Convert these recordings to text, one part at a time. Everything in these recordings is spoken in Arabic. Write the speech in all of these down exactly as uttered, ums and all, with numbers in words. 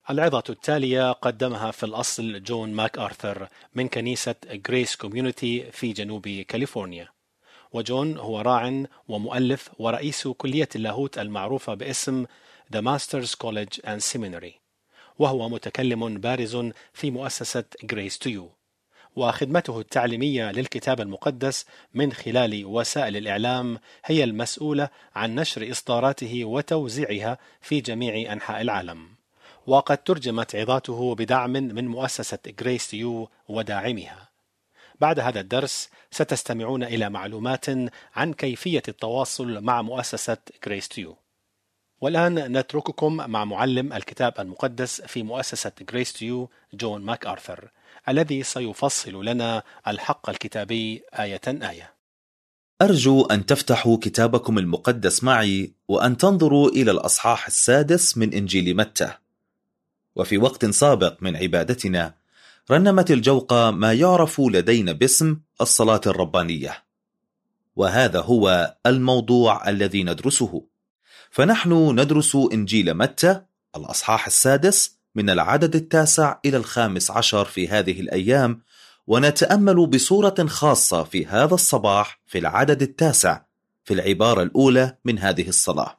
العظة التالية قدمها في الأصل جون ماك آرثر من كنيسة غريس كوميونيتي في جنوب كاليفورنيا، وجون هو راع ومؤلف ورئيس كلية اللاهوت المعروفة باسم The Masters College and Seminary، وهو متكلم بارز في مؤسسة Grace to You، وخدمته التعليمية للكتاب المقدس من خلال وسائل الإعلام هي المسؤولة عن نشر إصداراته وتوزيعها في جميع أنحاء العالم، وقد ترجمت عظاته بدعم من مؤسسة Grace to You وداعمها. بعد هذا الدرس ستستمعون إلى معلومات عن كيفية التواصل مع مؤسسة Grace to You. والآن نترككم مع معلم الكتاب المقدس في مؤسسة Grace to You جون ماك آرثر، الذي سيفصل لنا الحق الكتابي آية آية. أرجو أن تفتحوا كتابكم المقدس معي وأن تنظروا إلى الأصحاح السادس من إنجيل متى. وفي وقت سابق من عبادتنا رنمت الجوقة ما يعرف لدينا باسم الصلاة الربانية، وهذا هو الموضوع الذي ندرسه. فنحن ندرس إنجيل متى الأصحاح السادس من العدد التاسع إلى الخامس عشر في هذه الأيام، ونتأمل بصورة خاصة في هذا الصباح في العدد التاسع في العبارة الأولى من هذه الصلاة.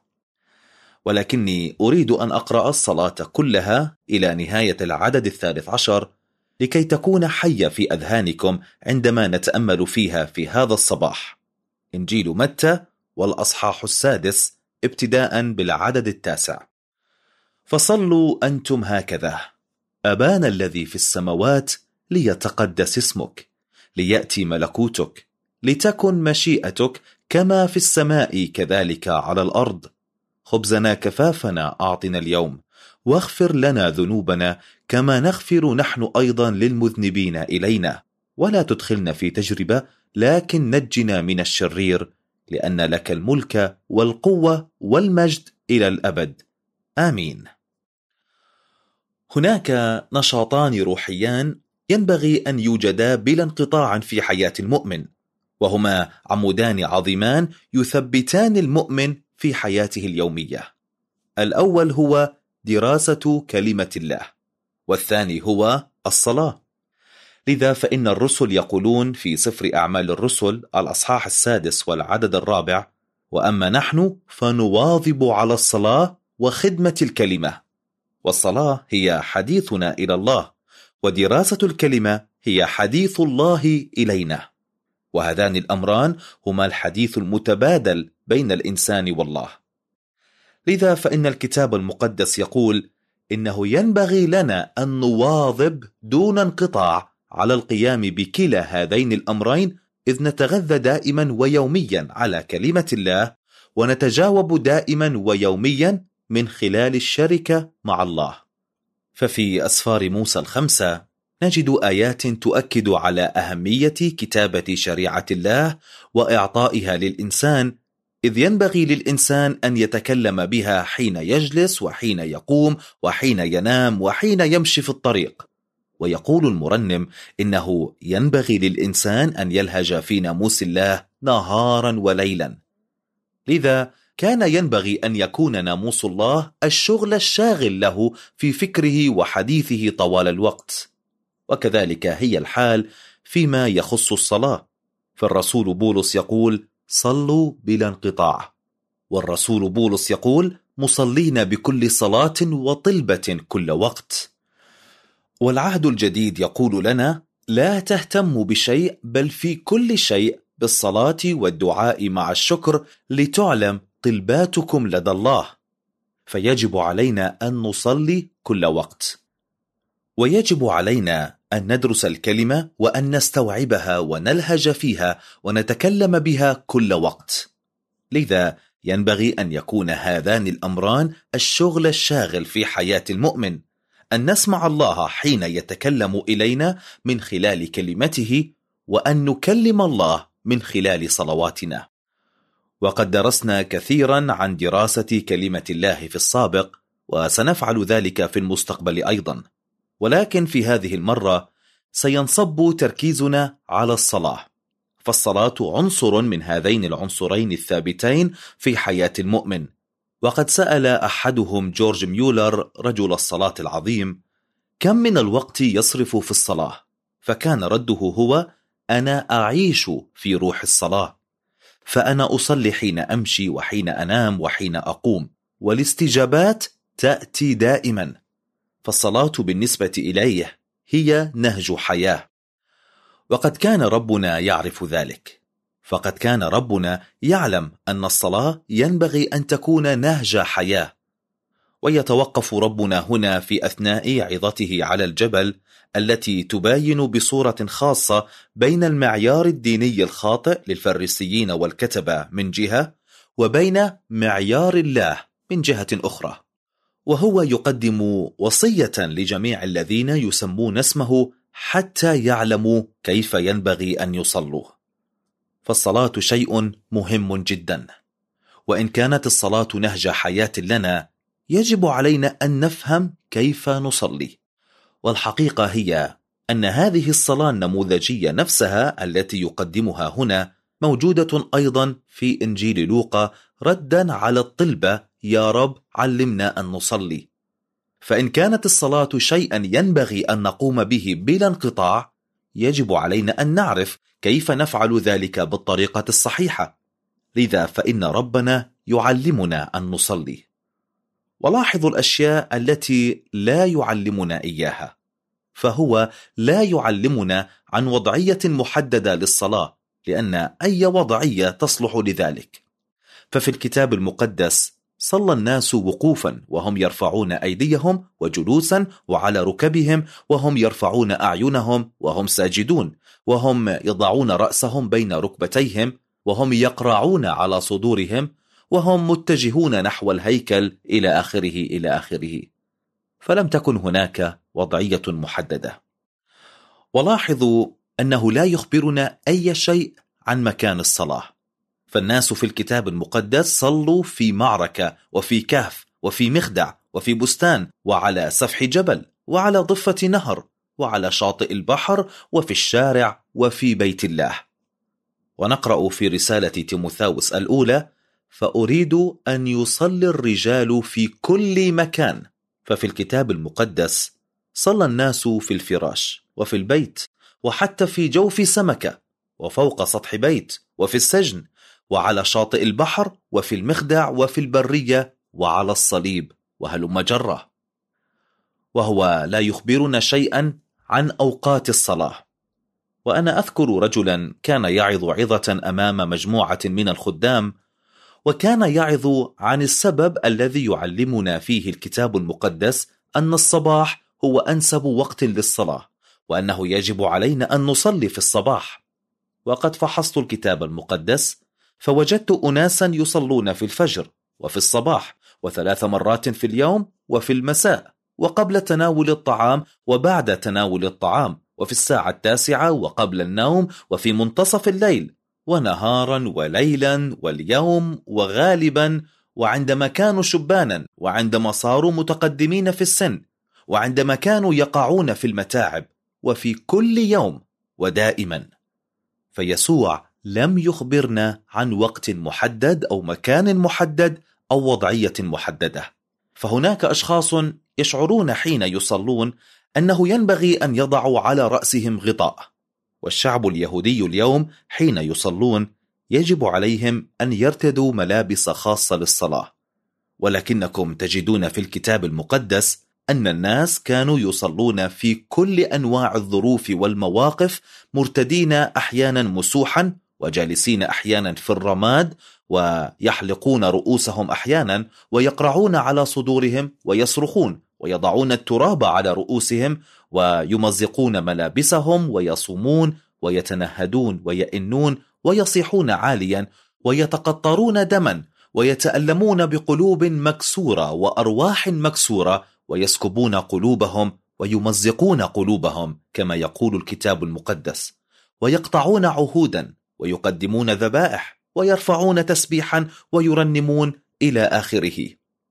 ولكني أريد أن أقرأ الصلاة كلها إلى نهاية العدد الثالث عشر لكي تكون حية في أذهانكم عندما نتأمل فيها في هذا الصباح. إنجيل متى والأصحاح السادس ابتداء بالعدد التاسع. فصلوا أنتم هكذا: أبانا الذي في السماوات، ليتقدس اسمك، ليأتي ملكوتك، لتكن مشيئتك كما في السماء كذلك على الأرض. خبزنا كفافنا أعطنا اليوم، واغفر لنا ذنوبنا كما نغفر نحن أيضا للمذنبين إلينا، ولا تدخلنا في تجربة لكن نجنا من الشرير، لأن لك الملك والقوة والمجد إلى الأبد، آمين. هناك نشاطان روحيان ينبغي أن يوجدا بلا انقطاع في حياة المؤمن، وهما عمودان عظيمان يثبتان المؤمن في حياته اليومية. الأول هو دراسة كلمة الله، والثاني هو الصلاة. لذا فإن الرسل يقولون في سفر أعمال الرسل الأصحاح السادس والعدد الرابع: وأما نحن فنواظب على الصلاة وخدمة الكلمة. والصلاة هي حديثنا إلى الله، ودراسة الكلمة هي حديث الله إلينا، وهذان الأمران هما الحديث المتبادل بين الإنسان والله. لذا فإن الكتاب المقدس يقول إنه ينبغي لنا أن نواظب دون انقطاع على القيام بكلا هذين الأمرين، إذ نتغذى دائما ويوميا على كلمة الله، ونتجاوب دائما ويوميا من خلال الشركة مع الله. ففي أسفار موسى الخمسة نجد آيات تؤكد على أهمية كتابة شريعة الله وإعطائها للإنسان، إذ ينبغي للإنسان أن يتكلم بها حين يجلس وحين يقوم وحين ينام وحين يمشي في الطريق. ويقول المرنم إنه ينبغي للإنسان أن يلهج في ناموس الله نهارا وليلا. لذا كان ينبغي أن يكون ناموس الله الشغل الشاغل له في فكره وحديثه طوال الوقت. وكذلك هي الحال فيما يخص الصلاة، فالرسول بولس يقول: صلوا بلا انقطاع. والرسول بولس يقول: مصلين بكل صلاة وطلبة كل وقت. والعهد الجديد يقول لنا: لا تهتموا بشيء، بل في كل شيء بالصلاة والدعاء مع الشكر لتعلم طلباتكم لدى الله. فيجب علينا أن نصلي كل وقت، ويجب علينا أن ندرس الكلمة وأن نستوعبها ونلهج فيها ونتكلم بها كل وقت. لذا ينبغي أن يكون هذان الأمران الشغل الشاغل في حياة المؤمن، أن نسمع الله حين يتكلم إلينا من خلال كلمته، وأن نكلم الله من خلال صلواتنا. وقد درسنا كثيرا عن دراسة كلمة الله في السابق، وسنفعل ذلك في المستقبل أيضا، ولكن في هذه المرة سينصب تركيزنا على الصلاة، فالصلاة عنصر من هذين العنصرين الثابتين في حياة المؤمن، وقد سأل أحدهم جورج ميولر رجل الصلاة العظيم: كم من الوقت يصرف في الصلاة؟ فكان رده هو: أنا أعيش في روح الصلاة، فأنا أصلي حين أمشي وحين أنام وحين أقوم، والاستجابات تأتي دائما. فالصلاة بالنسبة إليه هي نهج حياة، وقد كان ربنا يعرف ذلك. فقد كان ربنا يعلم أن الصلاة ينبغي أن تكون نهج حياة. ويتوقف ربنا هنا في أثناء عظته على الجبل التي تباين بصورة خاصة بين المعيار الديني الخاطئ للفريسيين والكتبة من جهة، وبين معيار الله من جهة أخرى، وهو يقدم وصية لجميع الذين يسمون اسمه حتى يعلموا كيف ينبغي أن يصلوا. فالصلاة شيء مهم جدا، وإن كانت الصلاة نهج حياة لنا يجب علينا أن نفهم كيف نصلي. والحقيقة هي أن هذه الصلاة النموذجية نفسها التي يقدمها هنا موجودة أيضا في إنجيل لوقا، ردا على الطلبة: يا رب علمنا أن نصلي. فإن كانت الصلاة شيئا ينبغي أن نقوم به بلا انقطاع، يجب علينا أن نعرف كيف نفعل ذلك بالطريقة الصحيحة. لذا فإن ربنا يعلمنا أن نصلي. ولاحظوا الأشياء التي لا يعلمنا إياها. فهو لا يعلمنا عن وضعية محددة للصلاة، لأن أي وضعية تصلح لذلك. ففي الكتاب المقدس صلى الناس وقوفا وهم يرفعون أيديهم، وجلوسا وعلى ركبهم وهم يرفعون أعينهم وهم ساجدون، وهم يضعون رأسهم بين ركبتيهم، وهم يقرعون على صدورهم، وهم متجهون نحو الهيكل، إلى آخره إلى آخره. فلم تكن هناك وضعية محددة. ولاحظوا أنه لا يخبرنا أي شيء عن مكان الصلاة. فالناس في الكتاب المقدس صلوا في معركة، وفي كهف، وفي مخدع، وفي بستان، وعلى سفح جبل، وعلى ضفة نهر، وعلى شاطئ البحر، وفي الشارع، وفي بيت الله. ونقرأ في رسالة تيموثاوس الأولى: فأريد أن يصلي الرجال في كل مكان. ففي الكتاب المقدس صلى الناس في الفراش، وفي البيت، وحتى في جوف سمكة، وفوق سطح بيت، وفي السجن، وعلى شاطئ البحر، وفي المخدع، وفي البرية، وعلى الصليب، وهلم جرة. وهو لا يخبرنا شيئا عن أوقات الصلاة. وأنا أذكر رجلا كان يعظ عظة أمام مجموعة من الخدام، وكان يعظ عن السبب الذي يعلمنا فيه الكتاب المقدس أن الصباح هو أنسب وقت للصلاة، وأنه يجب علينا أن نصلي في الصباح. وقد فحصت الكتاب المقدس فوجدت أناسا يصلون في الفجر، وفي الصباح، وثلاث مرات في اليوم، وفي المساء، وقبل تناول الطعام، وبعد تناول الطعام، وفي الساعة التاسعة، وقبل النوم، وفي منتصف الليل، ونهارا وليلا واليوم وغالبا، وعندما كانوا شبانا، وعندما صاروا متقدمين في السن، وعندما كانوا يقعون في المتاعب، وفي كل يوم ودائما. فيسوع لم يخبرنا عن وقت محدد أو مكان محدد أو وضعية محددة. فهناك أشخاص يشعرون حين يصلون أنه ينبغي أن يضعوا على رأسهم غطاء، والشعب اليهودي اليوم حين يصلون يجب عليهم أن يرتدوا ملابس خاصة للصلاة. ولكنكم تجدون في الكتاب المقدس أن الناس كانوا يصلون في كل أنواع الظروف والمواقف، مرتدين أحيانا مسوحا، وجالسين أحيانا في الرماد، ويحلقون رؤوسهم أحيانا، ويقرعون على صدورهم، ويصرخون، ويضعون التراب على رؤوسهم، ويمزقون ملابسهم، ويصومون، ويتنهدون، ويئنون، ويصيحون عاليا، ويتقطرون دما، ويتألمون بقلوب مكسورة وأرواح مكسورة، ويسكبون قلوبهم، ويمزقون قلوبهم كما يقول الكتاب المقدس، ويقطعون عهودا، ويقدمون ذبائح، ويرفعون تسبيحا، ويرنمون إلى آخره.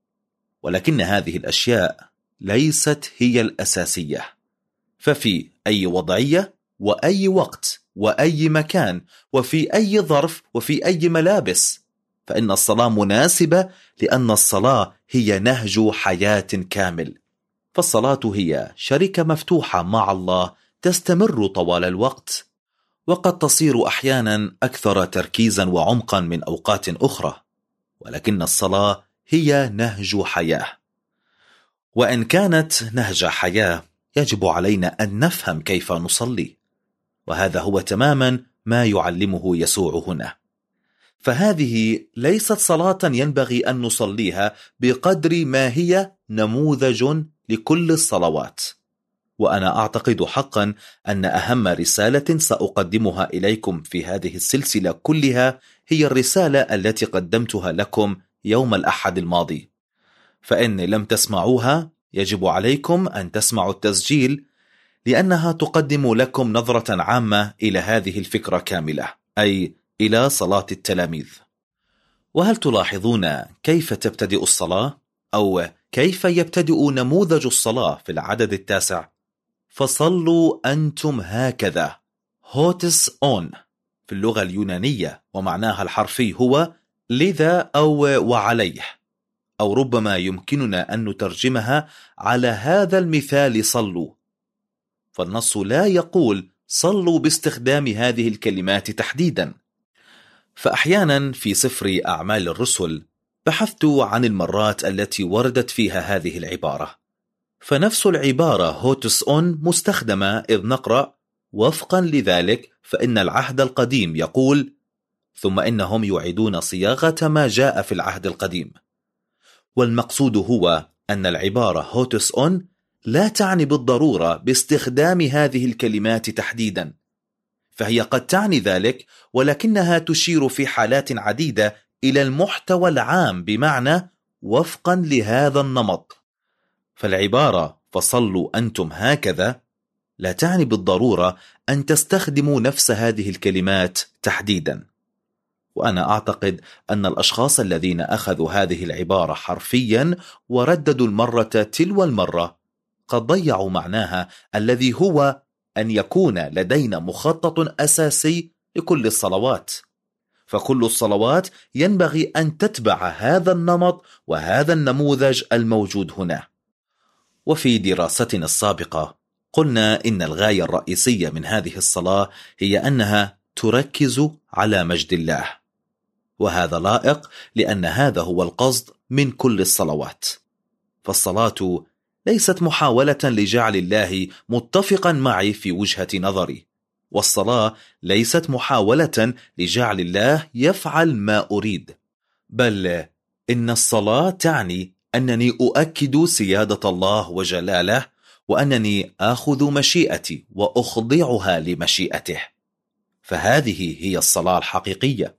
ولكن هذه الأشياء ليست هي الأساسية. ففي أي وضعية وأي وقت وأي مكان وفي أي ظرف وفي أي ملابس، فإن الصلاة مناسبة لأن الصلاة هي نهج حياة كامل. فالصلاة هي شركة مفتوحة مع الله تستمر طوال الوقت، وقد تصير أحيانا أكثر تركيزا وعمقا من أوقات أخرى، ولكن الصلاة هي نهج حياة. وإن كانت نهج حياة يجب علينا أن نفهم كيف نصلي، وهذا هو تماما ما يعلمه يسوع هنا. فهذه ليست صلاة ينبغي أن نصليها بقدر ما هي نموذج لكل الصلوات. وأنا أعتقد حقا أن أهم رسالة سأقدمها إليكم في هذه السلسلة كلها هي الرسالة التي قدمتها لكم يوم الأحد الماضي. فإن لم تسمعوها يجب عليكم أن تسمعوا التسجيل، لأنها تقدم لكم نظرة عامة إلى هذه الفكرة كاملة، أي إلى صلاة التلاميذ. وهل تلاحظون كيف تبتدئ الصلاة؟ أو كيف يبتدئ نموذج الصلاة في العدد التاسع؟ فصلوا أنتم هكذا، هوتس أون في اللغة اليونانية، ومعناها الحرفي هو لذا أو وعليه، أو ربما يمكننا أن نترجمها على هذا المثال صلوا. فالنص لا يقول صلوا باستخدام هذه الكلمات تحديدا. فأحيانا في سفر أعمال الرسل بحثت عن المرات التي وردت فيها هذه العبارة، فنفس العبارة هوتس أون مستخدمة إذ نقرأ وفقا لذلك فإن العهد القديم يقول ثم إنهم يعيدون صياغة ما جاء في العهد القديم. والمقصود هو أن العبارة هوتس أون لا تعني بالضرورة باستخدام هذه الكلمات تحديدا، فهي قد تعني ذلك، ولكنها تشير في حالات عديدة إلى المحتوى العام بمعنى وفقا لهذا النمط. فالعبارة فصلوا أنتم هكذا لا تعني بالضرورة أن تستخدموا نفس هذه الكلمات تحديدا. وأنا أعتقد أن الأشخاص الذين أخذوا هذه العبارة حرفيا ورددوا المرة تلو المرة قد ضيعوا معناها الذي هو أن يكون لدينا مخطط أساسي لكل الصلوات. فكل الصلوات ينبغي أن تتبع هذا النمط وهذا النموذج الموجود هنا. وفي دراستنا السابقة قلنا إن الغاية الرئيسية من هذه الصلاة هي أنها تركز على مجد الله، وهذا لائق لأن هذا هو القصد من كل الصلوات. فالصلاة ليست محاولة لجعل الله متفقا معي في وجهة نظري، والصلاة ليست محاولة لجعل الله يفعل ما أريد، بل إن الصلاة تعني أنني أؤكد سيادة الله وجلاله، وأنني آخذ مشيئتي وأخضعها لمشيئته. فهذه هي الصلاة الحقيقية.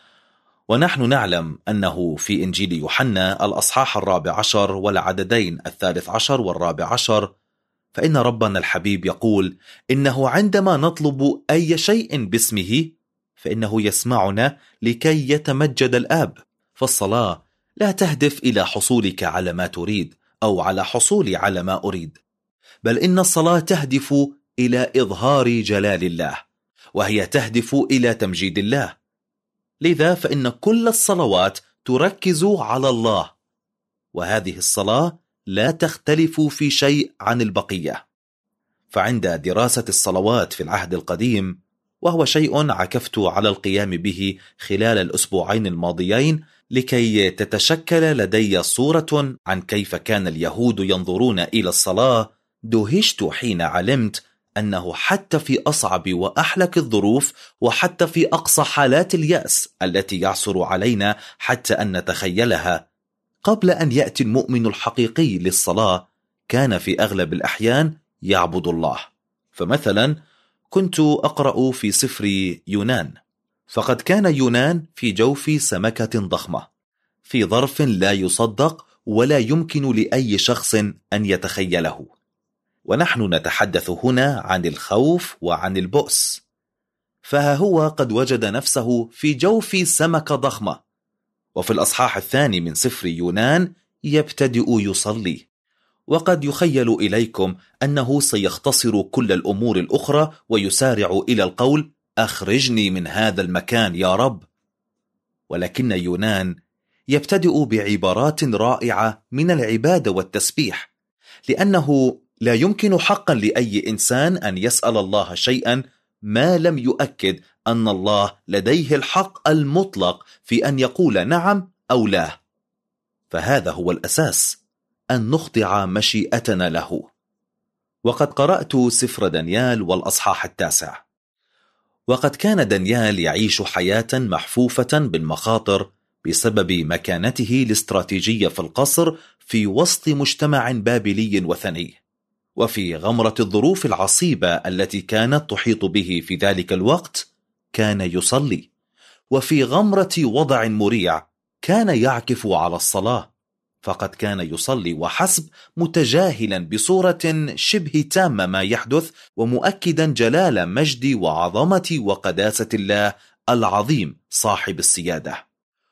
ونحن نعلم أنه في إنجيل يوحنا الأصحاح الرابع عشر والعددين الثالث عشر والرابع عشر فإن ربنا الحبيب يقول إنه عندما نطلب أي شيء باسمه فإنه يسمعنا لكي يتمجد الآب. فالصلاة لا تهدف إلى حصولك على ما تريد أو على حصولي على ما أريد، بل إن الصلاة تهدف إلى إظهار جلال الله، وهي تهدف إلى تمجيد الله. لذا فإن كل الصلوات تركز على الله، وهذه الصلاة لا تختلف في شيء عن البقية. فعند دراسة الصلوات في العهد القديم، وهو شيء عكفت على القيام به خلال الأسبوعين الماضيين لكي تتشكل لدي صورة عن كيف كان اليهود ينظرون إلى الصلاة، دهشت حين علمت أنه حتى في أصعب وأحلك الظروف، وحتى في أقصى حالات اليأس التي يعصر علينا حتى أن نتخيلها، قبل أن يأتي المؤمن الحقيقي للصلاة كان في أغلب الأحيان يعبد الله. فمثلا كنت أقرأ في سفر يونان، فقد كان يونان في جوف سمكة ضخمة في ظرف لا يصدق ولا يمكن لأي شخص أن يتخيله. ونحن نتحدث هنا عن الخوف وعن البؤس، فها هو قد وجد نفسه في جوف سمكة ضخمة. وفي الأصحاح الثاني من سفر يونان يبتدئ يصلي، وقد يخيل إليكم أنه سيختصر كل الأمور الأخرى ويسارع إلى القول أخرجني من هذا المكان يا رب. ولكن يونان يبتدئ بعبارات رائعة من العبادة والتسبيح، لأنه لا يمكن حقا لأي إنسان أن يسأل الله شيئا ما لم يؤكد أن الله لديه الحق المطلق في أن يقول نعم أو لا. فهذا هو الأساس، أن نخضع مشيئتنا له. وقد قرأت سفر دانيال والأصحاح التاسع، وقد كان دانيال يعيش حياة محفوفة بالمخاطر بسبب مكانته الاستراتيجية في القصر في وسط مجتمع بابلي وثني، وفي غمرة الظروف العصيبة التي كانت تحيط به في ذلك الوقت كان يصلي، وفي غمرة وضع مريع كان يعكف على الصلاة، فقد كان يصلي وحسب، متجاهلا بصورة شبه تامة ما يحدث، ومؤكدا جلال مجد وعظمة وقداسة الله العظيم صاحب السيادة.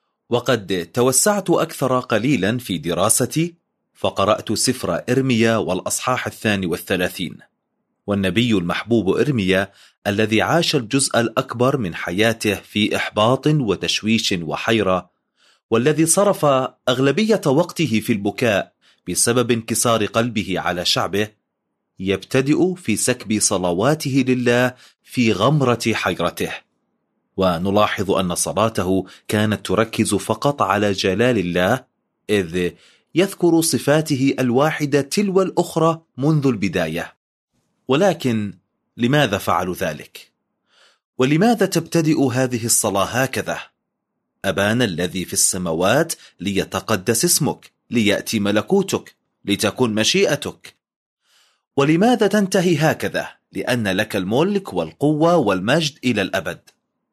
وقد توسعت أكثر قليلا في دراستي، فقرأت سفر إرميا والأصحاح الثاني والثلاثين، والنبي المحبوب إرميا الذي عاش الجزء الأكبر من حياته في إحباط وتشويش وحيرة، والذي صرف أغلبية وقته في البكاء بسبب انكسار قلبه على شعبه، يبتدئ في سكب صلواته لله في غمرة حيرته. ونلاحظ أن صلاته كانت تركز فقط على جلال الله، إذ يذكر صفاته الواحدة تلو الأخرى منذ البداية. ولكن لماذا فعلوا ذلك؟ ولماذا تبتدئ هذه الصلاة هكذا؟ أبانا الذي في السماوات، ليتقدس اسمك، ليأتي ملكوتك، لتكن مشيئتك. ولماذا تنتهي هكذا؟ لأن لك الملك والقوة والمجد إلى الأبد.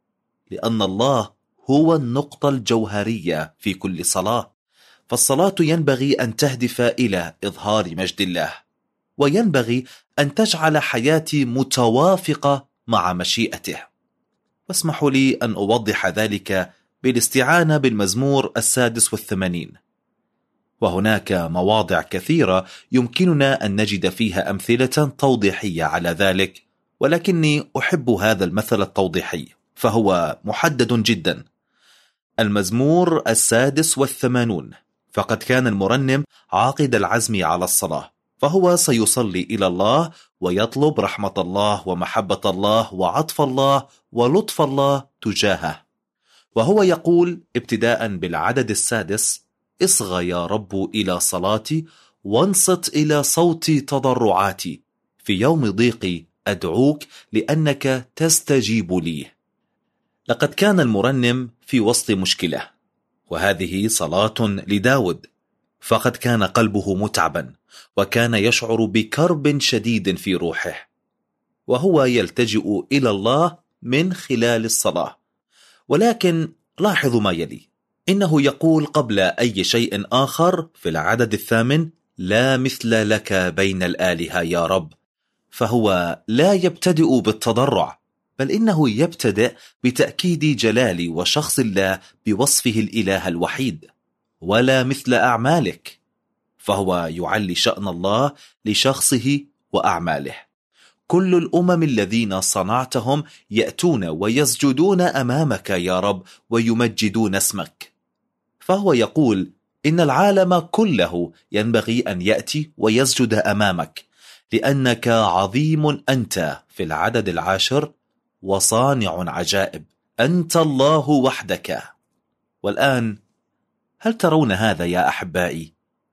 لأن الله هو النقطة الجوهرية في كل صلاة، فالصلاة ينبغي أن تهدف إلى إظهار مجد الله، وينبغي أن تجعل حياتي متوافقة مع مشيئته. واسمحوا لي أن أوضح ذلك بالاستعانة بالمزمور السادس والثمانين، وهناك مواضع كثيرة يمكننا أن نجد فيها أمثلة توضيحية على ذلك، ولكني أحب هذا المثل التوضيحي فهو محدد جدا. المزمور السادس والثمانون، فقد كان المرنم عاقد العزم على الصلاة، فهو سيصلي إلى الله ويطلب رحمة الله ومحبة الله وعطف الله ولطف الله تجاهه، وهو يقول ابتداء بالعدد السادس: اصغى يا رب إلى صلاتي وانصت إلى صوت تضرعاتي، في يوم ضيقي أدعوك لأنك تستجيب لي. لقد كان المرنم في وسط مشكلة، وهذه صلاة لداود، فقد كان قلبه متعبا، وكان يشعر بكرب شديد في روحه، وهو يلتجئ إلى الله من خلال الصلاة. ولكن لاحظوا ما يلي، إنه يقول قبل أي شيء آخر في العدد الثامن: لا مثل لك بين الآلهة يا رب. فهو لا يبتدئ بالتضرع، بل إنه يبتدئ بتأكيد جلال وشخص الله بوصفه الإله الوحيد: ولا مثل أعمالك. فهو يعلي شأن الله لشخصه وأعماله. كل الأمم الذين صنعتهم يأتون ويسجدون أمامك يا رب ويمجدون اسمك. فهو يقول إن العالم كله ينبغي أن يأتي ويسجد أمامك، لأنك عظيم أنت في العدد العاشر، وصانع عجائب، أنت الله وحدك. والآن هل ترون هذا يا أحبائي؟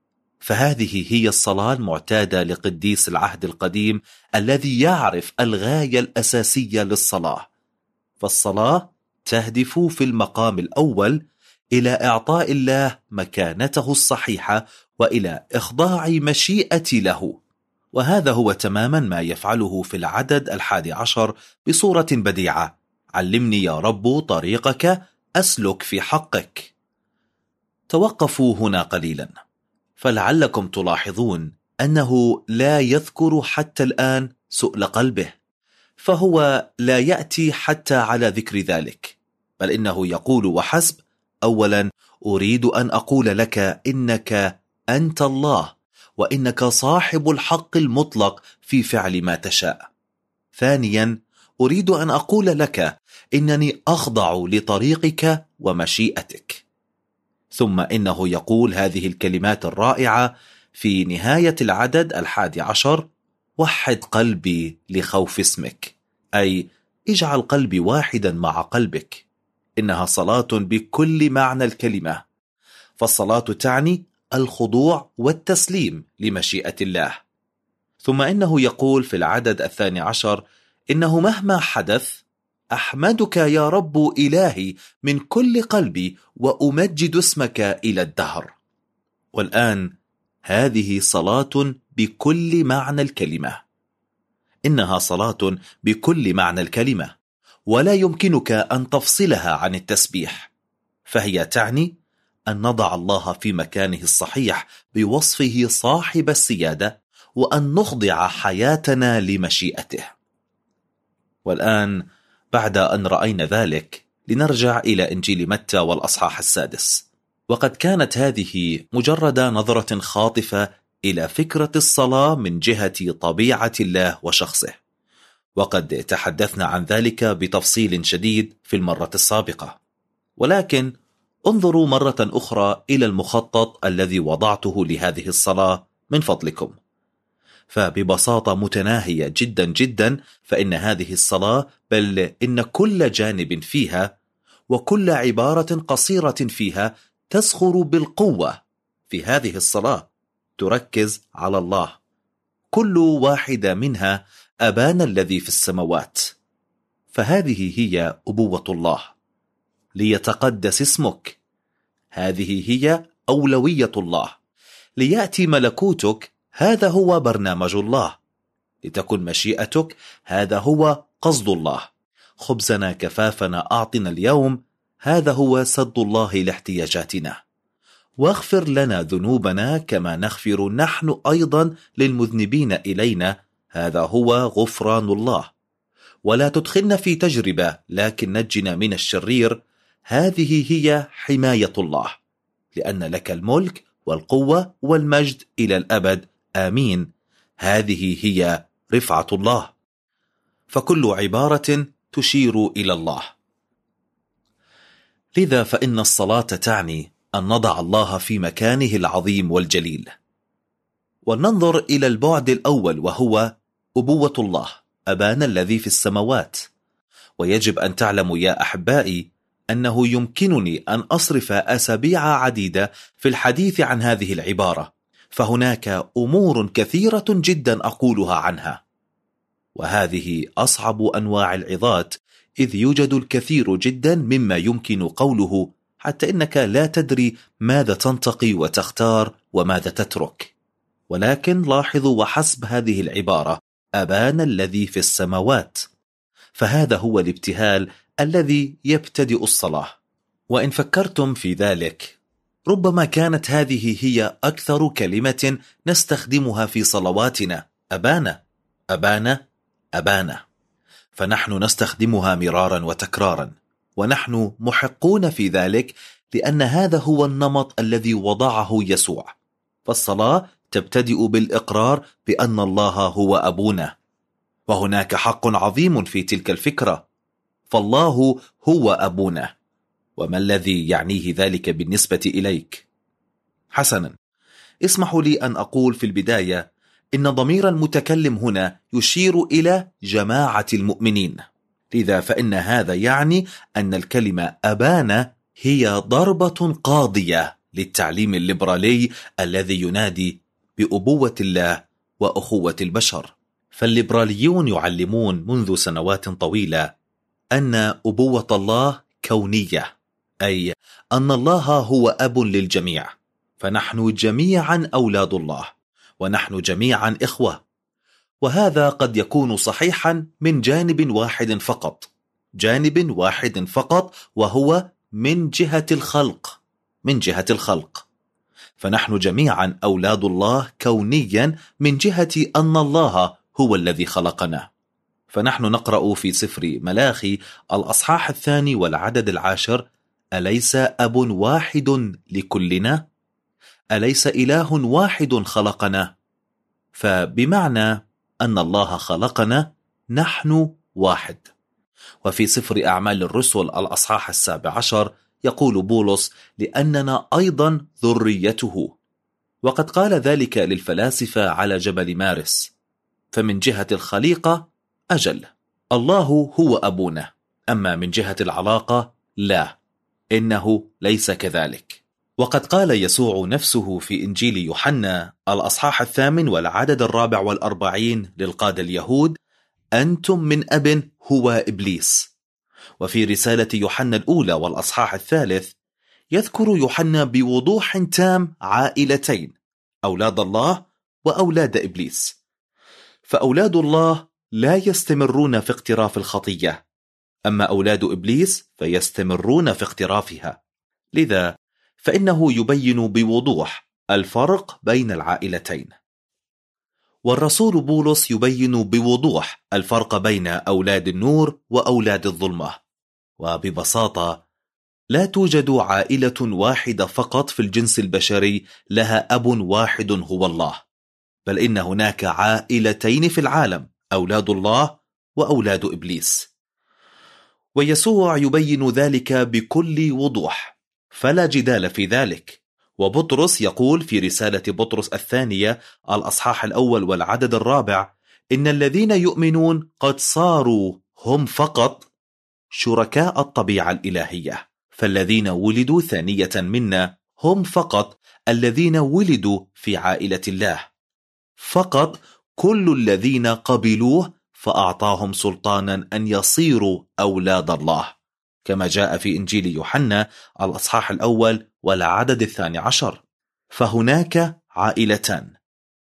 فهذه هي الصلاة المعتادة لقديس العهد القديم الذي يعرف الغاية الأساسية للصلاة. فالصلاة تهدف في المقام الأول إلى إعطاء الله مكانته الصحيحة وإلى إخضاع مشيئة له، وهذا هو تماما ما يفعله في العدد الحادي عشر بصورة بديعة: علمني يا رب طريقك أسلك في حقك. توقفوا هنا قليلا، فلعلكم تلاحظون أنه لا يذكر حتى الآن سؤل قلبه، فهو لا يأتي حتى على ذكر ذلك، بل إنه يقول وحسب: أولا أريد أن أقول لك إنك أنت الله، وإنك صاحب الحق المطلق في فعل ما تشاء. ثانيا أريد أن أقول لك إنني أخضع لطريقك ومشيئتك. ثم إنه يقول هذه الكلمات الرائعة في نهاية العدد الحادي عشر: وحد قلبي لخوف اسمك، أي اجعل قلبي واحدا مع قلبك. إنها صلاة بكل معنى الكلمة، فالصلاة تعني الخضوع والتسليم لمشيئة الله. ثم إنه يقول في العدد الثاني عشر: إنه مهما حدث أحمدك يا رب إلهي من كل قلبي وأمجد اسمك إلى الدهر. والآن هذه صلاة بكل معنى الكلمة، إنها صلاة بكل معنى الكلمة، ولا يمكنك أن تفصلها عن التسبيح، فهي تعني أن نضع الله في مكانه الصحيح بوصفه صاحب السيادة، وأن نخضع حياتنا لمشيئته. والآن بعد أن رأينا ذلك، لنرجع إلى إنجيل متى والأصحاح السادس. وقد كانت هذه مجرد نظرة خاطفة إلى فكرة الصلاة من جهة طبيعة الله وشخصه، وقد تحدثنا عن ذلك بتفصيل شديد في المرة السابقة. ولكن انظروا مرة أخرى إلى المخطط الذي وضعته لهذه الصلاة من فضلكم. فببساطة متناهية جدا جدا، فإن هذه الصلاة، بل إن كل جانب فيها وكل عبارة قصيرة فيها تسخر بالقوة في هذه الصلاة، تركز على الله. كل واحدة منها أبانا الذي في السماوات، فهذه هي أبوة الله. ليتقدس اسمك، هذه هي أولوية الله. ليأتي ملكوتك، هذا هو برنامج الله. لتكن مشيئتك، هذا هو قصد الله. خبزنا كفافنا أعطنا اليوم، هذا هو سد الله لاحتياجاتنا. واغفر لنا ذنوبنا كما نغفر نحن أيضا للمذنبين إلينا، هذا هو غفران الله. ولا تدخلنا في تجربة، لكن نجنا من الشرير، هذه هي حماية الله. لأن لك الملك والقوة والمجد إلى الأبد، آمين. هذه هي رفعة الله. فكل عبارة تشير إلى الله. لذا فإن الصلاة تعني أن نضع الله في مكانه العظيم والجليل. ولننظر إلى البعد الأول، وهو أبوة الله، أبانا الذي في السماوات. ويجب أن تعلموا يا أحبائي أنه يمكنني أن أصرف أسابيع عديدة في الحديث عن هذه العبارة، فهناك أمور كثيرة جدا أقولها عنها، وهذه أصعب أنواع العظات، إذ يوجد الكثير جدا مما يمكن قوله، حتى إنك لا تدري ماذا تنتقي وتختار وماذا تترك. ولكن لاحظوا وحسب هذه العبارة: أبانا الذي في السماوات، فهذا هو الابتهال الذي يبتدئ الصلاة. وإن فكرتم في ذلك، ربما كانت هذه هي أكثر كلمة نستخدمها في صلواتنا: أبانا أبانا أبانا. فنحن نستخدمها مرارا وتكرارا، ونحن محقون في ذلك، لأن هذا هو النمط الذي وضعه يسوع. فالصلاة تبتدئ بالإقرار بأن الله هو أبونا، وهناك حق عظيم في تلك الفكرة، فالله هو أبونا. وما الذي يعنيه ذلك بالنسبة إليك؟ حسنا، اسمحوا لي أن أقول في البداية إن ضمير المتكلم هنا يشير إلى جماعة المؤمنين. لذا فإن هذا يعني أن الكلمة أبانا هي ضربة قاضية للتعليم الليبرالي الذي ينادي بأبوة الله وأخوة البشر. فالليبراليون يعلمون منذ سنوات طويلة أن أبوة الله كونية، أي أن الله هو أب للجميع، فنحن جميعا أولاد الله، ونحن جميعا إخوة. وهذا قد يكون صحيحا من جانب واحد فقط، جانب واحد فقط، وهو من جهة الخلق. من جهة الخلق فنحن جميعا أولاد الله كونيا، من جهة أن الله هو الذي خلقنا. فنحن نقرأ في سفر ملاخي الأصحاح الثاني والعدد العاشر: أليس أب واحد لكلنا؟ أليس إله واحد خلقنا؟ فبمعنى أن الله خلقنا نحن واحد. وفي سفر أعمال الرسل الأصحاح السابع عشر يقول بولس: لأننا أيضا ذريته. وقد قال ذلك للفلاسفة على جبل مارس. فمن جهة الخليقة أجل، الله هو أبونا، أما من جهة العلاقة لا، إنه ليس كذلك. وقد قال يسوع نفسه في إنجيل يوحنا الأصحاح الثامن والعدد الرابع والأربعين للقادة اليهود: أنتم من أب هو إبليس. وفي رسالة يوحنا الأولى والأصحاح الثالث يذكر يوحنا بوضوح تام عائلتين: أولاد الله وأولاد إبليس. فأولاد الله لا يستمرون في اقتراف الخطية، أما أولاد إبليس فيستمرون في اقترافها. لذا فإنه يبين بوضوح الفرق بين العائلتين. والرسول بولس يبين بوضوح الفرق بين أولاد النور وأولاد الظلمة. وببساطة لا توجد عائلة واحدة فقط في الجنس البشري لها أب واحد هو الله، بل إن هناك عائلتين في العالم: أولاد الله وأولاد إبليس. ويسوع يبين ذلك بكل وضوح، فلا جدال في ذلك. وبطرس يقول في رسالة بطرس الثانية الأصحاح الأول والعدد الرابع: إن الذين يؤمنون قد صاروا هم فقط شركاء الطبيعة الإلهية. فالذين ولدوا ثانية منا هم فقط الذين ولدوا في عائلة الله، فقط كل الذين قبلوه فأعطاهم سلطانا أن يصيروا أولاد الله، كما جاء في إنجيل يوحنا الأصحاح الأول والعدد الثاني عشر. فهناك عائلتان.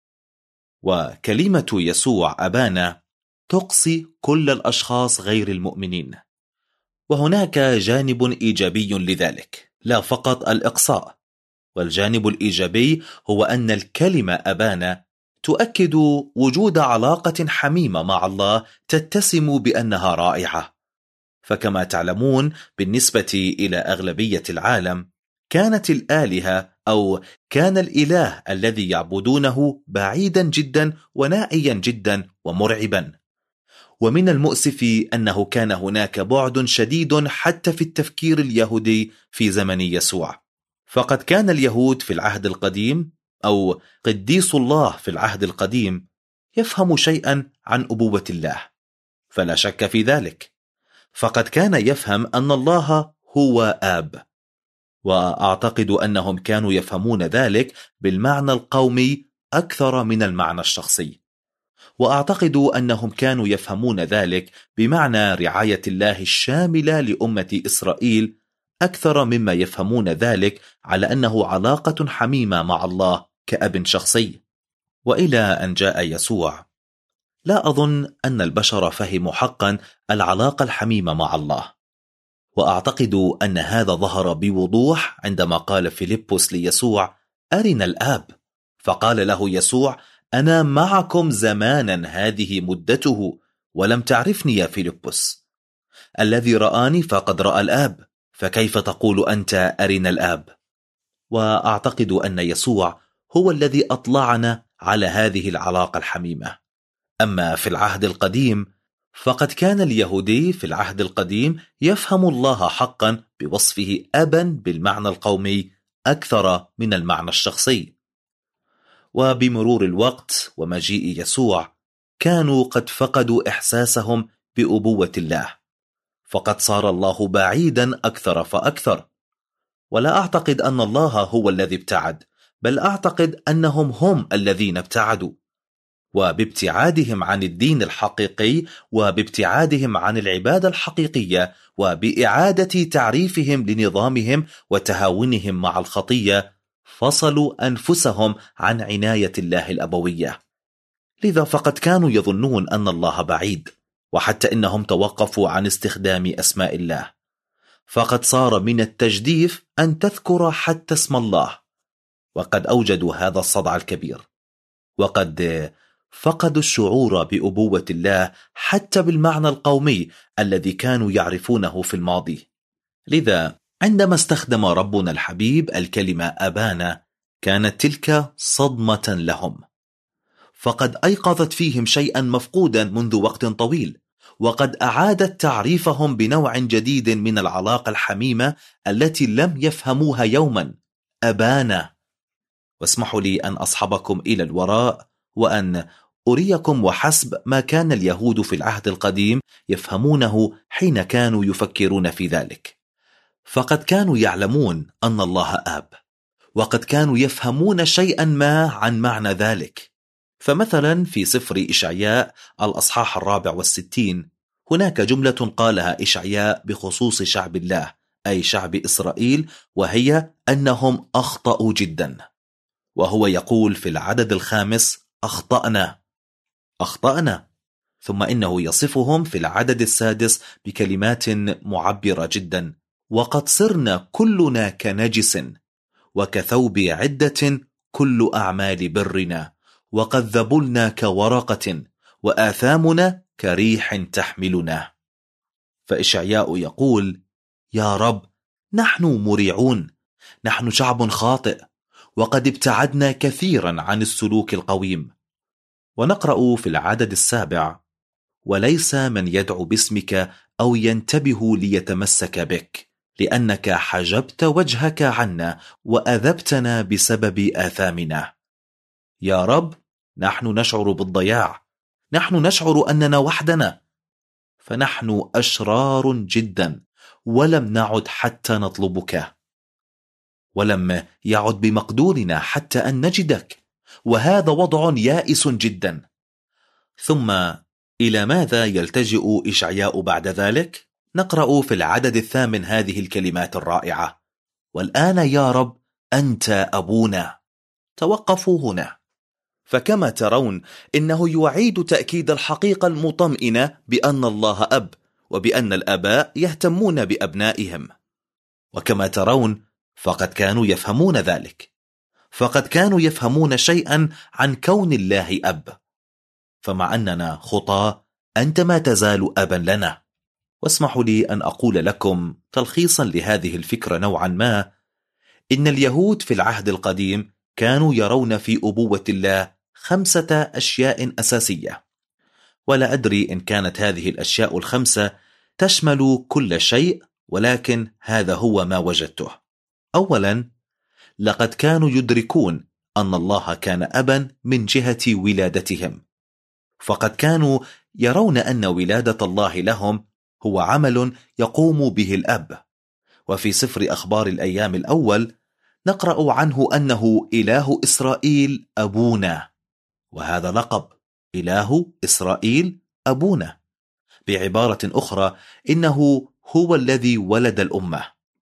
وكلمة يسوع أبانا تقصي كل الأشخاص غير المؤمنين. وهناك جانب إيجابي لذلك، لا فقط الإقصاء. والجانب الإيجابي هو أن الكلمة أبانا تؤكد وجود علاقة حميمة مع الله تتسم بأنها رائعة. فكما تعلمون بالنسبة إلى أغلبية العالم كانت الآلهة أو كان الإله الذي يعبدونه بعيدا جدا ونائيا جدا ومرعبا. ومن المؤسف أنه كان هناك بعد شديد حتى في التفكير اليهودي في زمن يسوع. فقد كان اليهود في العهد القديم أو قديس الله في العهد القديم يفهم شيئا عن أبوة الله، فلا شك في ذلك. فقد كان يفهم أن الله هو آب، وأعتقد أنهم كانوا يفهمون ذلك بالمعنى القومي أكثر من المعنى الشخصي. وأعتقد أنهم كانوا يفهمون ذلك بمعنى رعاية الله الشاملة لأمة إسرائيل أكثر مما يفهمون ذلك على أنه علاقة حميمة مع الله كأب شخصي. وإلى أن جاء يسوع لا أظن أن البشر فهموا حقا العلاقة الحميمة مع الله. وأعتقد أن هذا ظهر بوضوح عندما قال فيلبس ليسوع: أرنا الآب. فقال له يسوع: أنا معكم زمانا هذه مدته ولم تعرفني يا فيلبس. الذي رآني فقد رأى الآب، فكيف تقول أنت أرنا الآب؟ وأعتقد أن يسوع هو الذي أطلعنا على هذه العلاقة الحميمة. أما في العهد القديم فقد كان اليهودي في العهد القديم يفهم الله حقا بوصفه أبا بالمعنى القومي أكثر من المعنى الشخصي. وبمرور الوقت ومجيء يسوع كانوا قد فقدوا إحساسهم بأبوة الله، فقد صار الله بعيدا أكثر فأكثر. ولا أعتقد أن الله هو الذي ابتعد، بل أعتقد أنهم هم الذين ابتعدوا. وبابتعادهم عن الدين الحقيقي وبابتعادهم عن العبادة الحقيقية وبإعادة تعريفهم لنظامهم وتهاونهم مع الخطية فصلوا أنفسهم عن عناية الله الأبوية. لذا فقد كانوا يظنون أن الله بعيد، وحتى إنهم توقفوا عن استخدام أسماء الله. فقد صار من التجديف أن تذكر حتى اسم الله، وقد أوجدوا هذا الصدع الكبير. وقد فقدوا الشعور بأبوة الله حتى بالمعنى القومي الذي كانوا يعرفونه في الماضي. لذا عندما استخدم ربنا الحبيب الكلمة أبانا كانت تلك صدمة لهم، فقد أيقظت فيهم شيئا مفقودا منذ وقت طويل، وقد أعادت تعريفهم بنوع جديد من العلاقة الحميمة التي لم يفهموها يوما: أبانا. واسمحوا لي أن أصحبكم إلى الوراء وأن أريكم وحسب ما كان اليهود في العهد القديم يفهمونه حين كانوا يفكرون في ذلك. فقد كانوا يعلمون أن الله آب، وقد كانوا يفهمون شيئا ما عن معنى ذلك. فمثلا في سفر إشعياء الأصحاح الرابع والستين هناك جملة قالها إشعياء بخصوص شعب الله، أي شعب إسرائيل، وهي أنهم أخطأوا جدا. وهو يقول في العدد الخامس: أخطأنا أخطأنا. ثم إنه يصفهم في العدد السادس بكلمات معبرة جدا: وقد صرنا كلنا كنجس، وكثوب عدة كل أعمال برنا، وقد ذبلنا كورقة، وآثامنا كريح تحملنا. فإشعياء يقول: يا رب، نحن مريعون، نحن شعب خاطئ، وقد ابتعدنا كثيرا عن السلوك القويم. ونقرأ في العدد السابع: وليس من يدعو باسمك أو ينتبه ليتمسك بك، لأنك حجبت وجهك عنا وأذبتنا بسبب آثامنا. يا رب، نحن نشعر بالضياع، نحن نشعر أننا وحدنا، فنحن أشرار جدا، ولم نعد حتى نطلبك، ولم يعد بمقدورنا حتى أن نجدك، وهذا وضع يائس جدا. ثم إلى ماذا يلتجئ إشعياء بعد ذلك؟ نقرأ في العدد الثامن هذه الكلمات الرائعة: والآن يا رب أنت أبونا. توقفوا هنا، فكما ترون إنه يعيد تأكيد الحقيقة المطمئنة بأن الله أب، وبأن الآباء يهتمون بأبنائهم. وكما ترون فقد كانوا يفهمون ذلك، فقد كانوا يفهمون شيئا عن كون الله أب. فمع أننا خطاة، أنت ما تزال أبا لنا. واسمحوا لي أن أقول لكم تلخيصا لهذه الفكرة نوعا ما: إن اليهود في العهد القديم كانوا يرون في أبوة الله خمسة أشياء أساسية، ولا أدري إن كانت هذه الأشياء الخمسة تشمل كل شيء، ولكن هذا هو ما وجدته. أولا، لقد كانوا يدركون أن الله كان أبا من جهة ولادتهم، فقد كانوا يرون أن ولادة الله لهم هو عمل يقوم به الأب. وفي سفر أخبار الأيام الأول نقرأ عنه أنه إله إسرائيل أبونا، وهذا لقب: إله إسرائيل أبونا. بعبارة أخرى، إنه هو الذي ولد الأمة.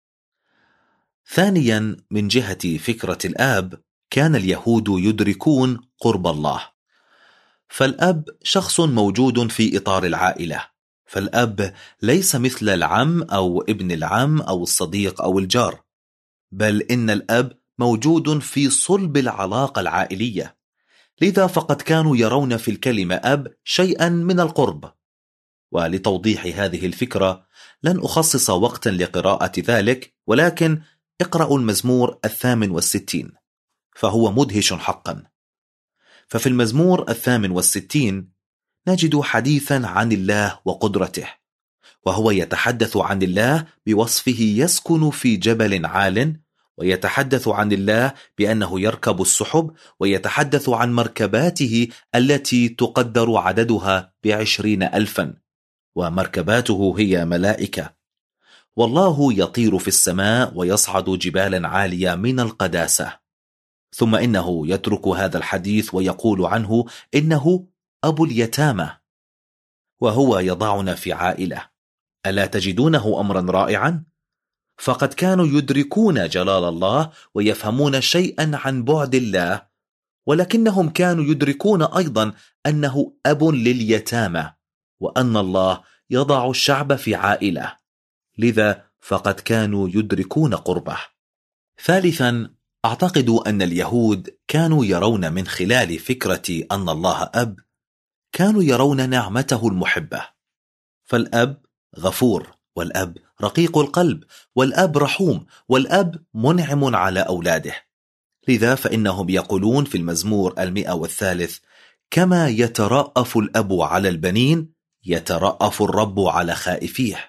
ثانيا، من جهة فكرة الآب، كان اليهود يدركون قرب الله، فالأب شخص موجود في إطار العائلة، فالأب ليس مثل العم أو ابن العم أو الصديق أو الجار، بل إن الأب موجود في صلب العلاقة العائلية. لذا فقد كانوا يرون في الكلمة أب شيئا من القرب. ولتوضيح هذه الفكرة لن أخصص وقتا لقراءة ذلك، ولكن اقرأوا المزمور الثامن والستين، فهو مدهش حقا. ففي المزمور الثامن والستين نجد حديثا عن الله وقدرته، وهو يتحدث عن الله بوصفه يسكن في جبل عال، ويتحدث عن الله بأنه يركب السحب، ويتحدث عن مركباته التي تقدر عددها بعشرين ألفا، ومركباته هي ملائكة. والله يطير في السماء ويصعد جبالا عالية من القداسة. ثم إنه يترك هذا الحديث ويقول عنه إنه أبو اليتامى، وهو يضعنا في عائلة. ألا تجدونه أمرا رائعا؟ فقد كانوا يدركون جلال الله ويفهمون شيئا عن بعد الله، ولكنهم كانوا يدركون أيضا أنه أب لليتامى، وأن الله يضع الشعب في عائلة، لذا فقد كانوا يدركون قربه. ثالثا، أعتقد أن اليهود كانوا يرون من خلال فكرة أن الله أب، كانوا يرون نعمته المحبة. فالأب غفور، والأب رقيق القلب، والأب رحوم، والأب منعم على أولاده. لذا فإنهم يقولون في المزمور المئة والثالث: كما يترأف الأب على البنين يترأف الرب على خائفيه،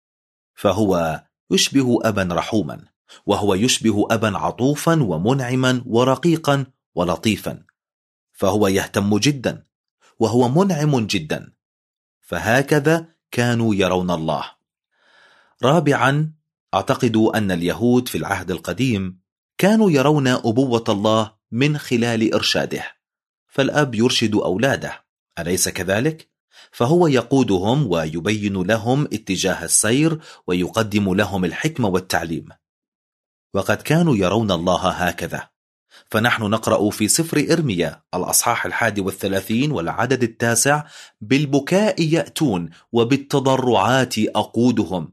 فهو يشبه أبا رحوما، وهو يشبه أبا عطوفا ومنعما ورقيقا ولطيفا، فهو يهتم جدا وهو منعم جدا. فهكذا كانوا يرون الله. رابعا، أعتقد أن اليهود في العهد القديم كانوا يرون أبوة الله من خلال إرشاده، فالأب يرشد أولاده، أليس كذلك؟ فهو يقودهم ويبين لهم اتجاه السير ويقدم لهم الحكمة والتعليم، وقد كانوا يرون الله هكذا. فنحن نقرأ في سفر إرميا الأصحاح الحادي والثلاثين والعدد التاسع: بالبكاء يأتون وبالتضرعات أقودهم،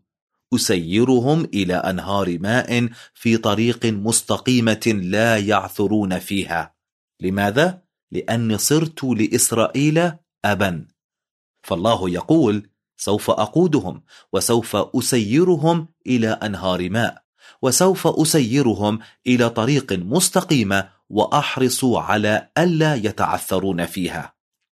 أسيرهم إلى أنهار ماء في طريق مستقيمة لا يعثرون فيها. لماذا؟ لأني صرت لإسرائيل أبا. فالله يقول: سوف أقودهم، وسوف أسيرهم إلى أنهار ماء، وسوف أسيرهم إلى طريق مستقيمة، وأحرص على ألا يتعثرون فيها.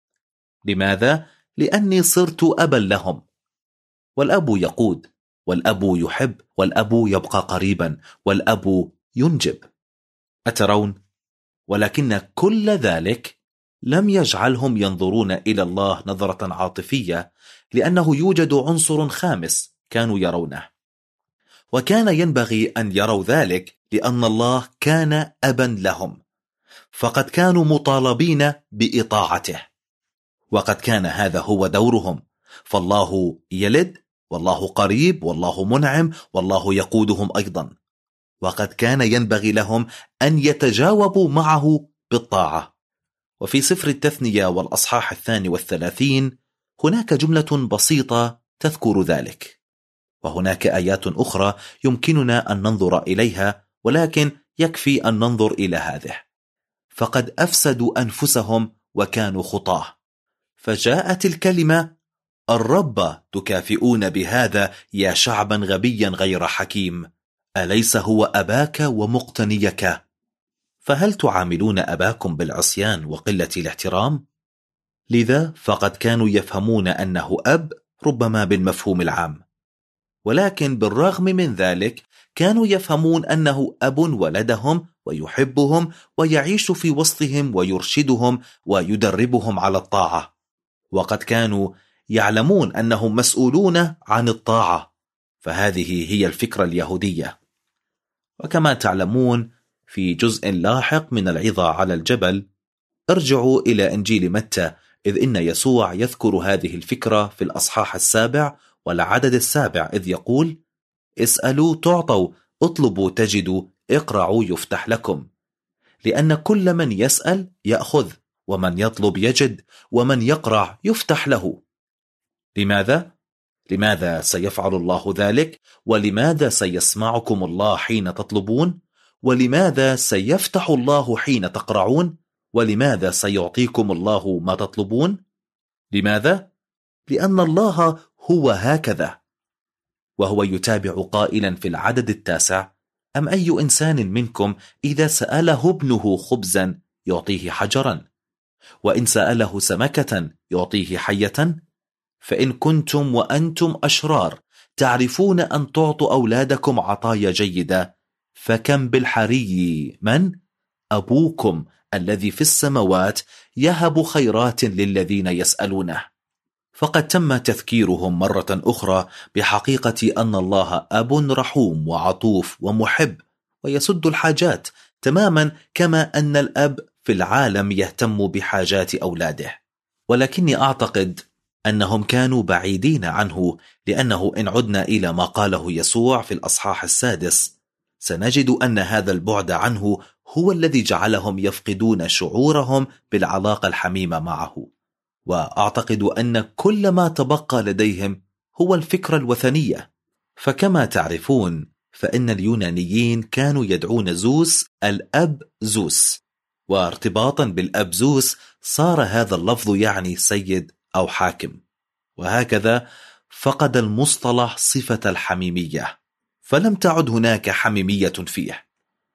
لماذا؟ لأني صرت أبا لهم. والأب يقود، والأب يحب، والأب يبقى قريبا، والأب ينجب. أترون؟ ولكن كل ذلك لم يجعلهم ينظرون إلى الله نظرة عاطفية، لأنه يوجد عنصر خامس كانوا يرونه، وكان ينبغي أن يروا ذلك لأن الله كان أبا لهم، فقد كانوا مطالبين بإطاعته، وقد كان هذا هو دورهم. فالله يلد، والله قريب، والله منعم، والله يقودهم أيضا، وقد كان ينبغي لهم أن يتجاوبوا معه بالطاعة. وفي سفر التثنية والأصحاح الثاني والثلاثين هناك جملة بسيطة تذكر ذلك، وهناك آيات أخرى يمكننا أن ننظر إليها، ولكن يكفي أن ننظر إلى هذه: فقد أفسدوا أنفسهم وكانوا خطاه، فجاءت الكلمة: الرب تكافئون بهذا يا شعبا غبيا غير حكيم، أليس هو أباك ومقتنيك؟ فهل تعاملون أباكم بالعصيان وقلة الاحترام؟ لذا فقد كانوا يفهمون أنه أب، ربما بالمفهوم العام، ولكن بالرغم من ذلك كانوا يفهمون أنه أب ولدهم ويحبهم ويعيش في وسطهم ويرشدهم ويدربهم على الطاعة، وقد كانوا يعلمون أنهم مسؤولون عن الطاعة. فهذه هي الفكرة اليهودية. وكما تعلمون في جزء لاحق من العظة على الجبل، ارجعوا إلى إنجيل متى، إذ إن يسوع يذكر هذه الفكرة في الأصحاح السابع والعدد السابع، إذ يقول: اسألوا تعطوا، اطلبوا تجدوا، اقرعوا يفتح لكم، لأن كل من يسأل يأخذ، ومن يطلب يجد، ومن يقرع يفتح له. لماذا؟ لماذا سيفعل الله ذلك؟ ولماذا سيسمعكم الله حين تطلبون؟ ولماذا سيفتح الله حين تقرعون؟ ولماذا سيعطيكم الله ما تطلبون؟ لماذا؟ لأن الله هو هكذا. وهو يتابع قائلا في العدد التاسع: أم أي إنسان منكم إذا سأله ابنه خبزا يعطيه حجرا، وإن سأله سمكة يعطيه حية؟ فإن كنتم وأنتم أشرار تعرفون أن تعطوا أولادكم عطايا جيدة، فكم بالحري من أبوكم الذي في السماوات يهب خيرات للذين يسألونه. فقد تم تذكيرهم مرة أخرى بحقيقة أن الله أب رحوم وعطوف ومحب ويسد الحاجات، تماما كما أن الأب في العالم يهتم بحاجات أولاده. ولكني أعتقد أنهم كانوا بعيدين عنه، لأنه إن عدنا إلى ما قاله يسوع في الأصحاح السادس سنجد أن هذا البعد عنه هو الذي جعلهم يفقدون شعورهم بالعلاقة الحميمة معه. وأعتقد أن كل ما تبقى لديهم هو الفكرة الوثنية. فكما تعرفون فإن اليونانيين كانوا يدعون زوس الأب زوس، وارتباطا بالأب زوس صار هذا اللفظ يعني سيد أو حاكم، وهكذا فقد المصطلح صفة الحميمية، فلم تعد هناك حميمية فيه.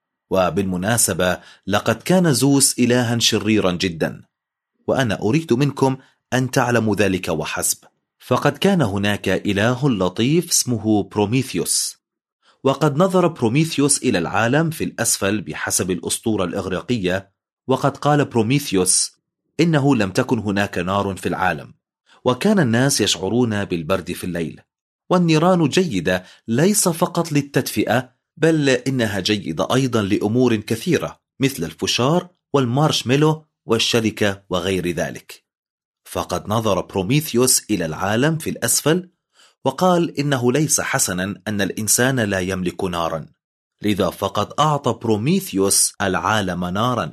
وبالمناسبة لقد كان زوس إلها شريرا جدا، وأنا أريد منكم أن تعلموا ذلك وحسب. فقد كان هناك إله لطيف اسمه بروميثيوس، وقد نظر بروميثيوس إلى العالم في الأسفل بحسب الأسطورة الإغريقية، وقد قال بروميثيوس إنه لم تكن هناك نار في العالم، وكان الناس يشعرون بالبرد في الليل، والنيران جيدة ليس فقط للتدفئة، بل إنها جيدة أيضا لأمور كثيرة مثل الفشار والمارشميلو والشركة وغير ذلك. فقد نظر بروميثيوس إلى العالم في الأسفل وقال إنه ليس حسنا أن الإنسان لا يملك نارا، لذا فقد أعطى بروميثيوس العالم نارا.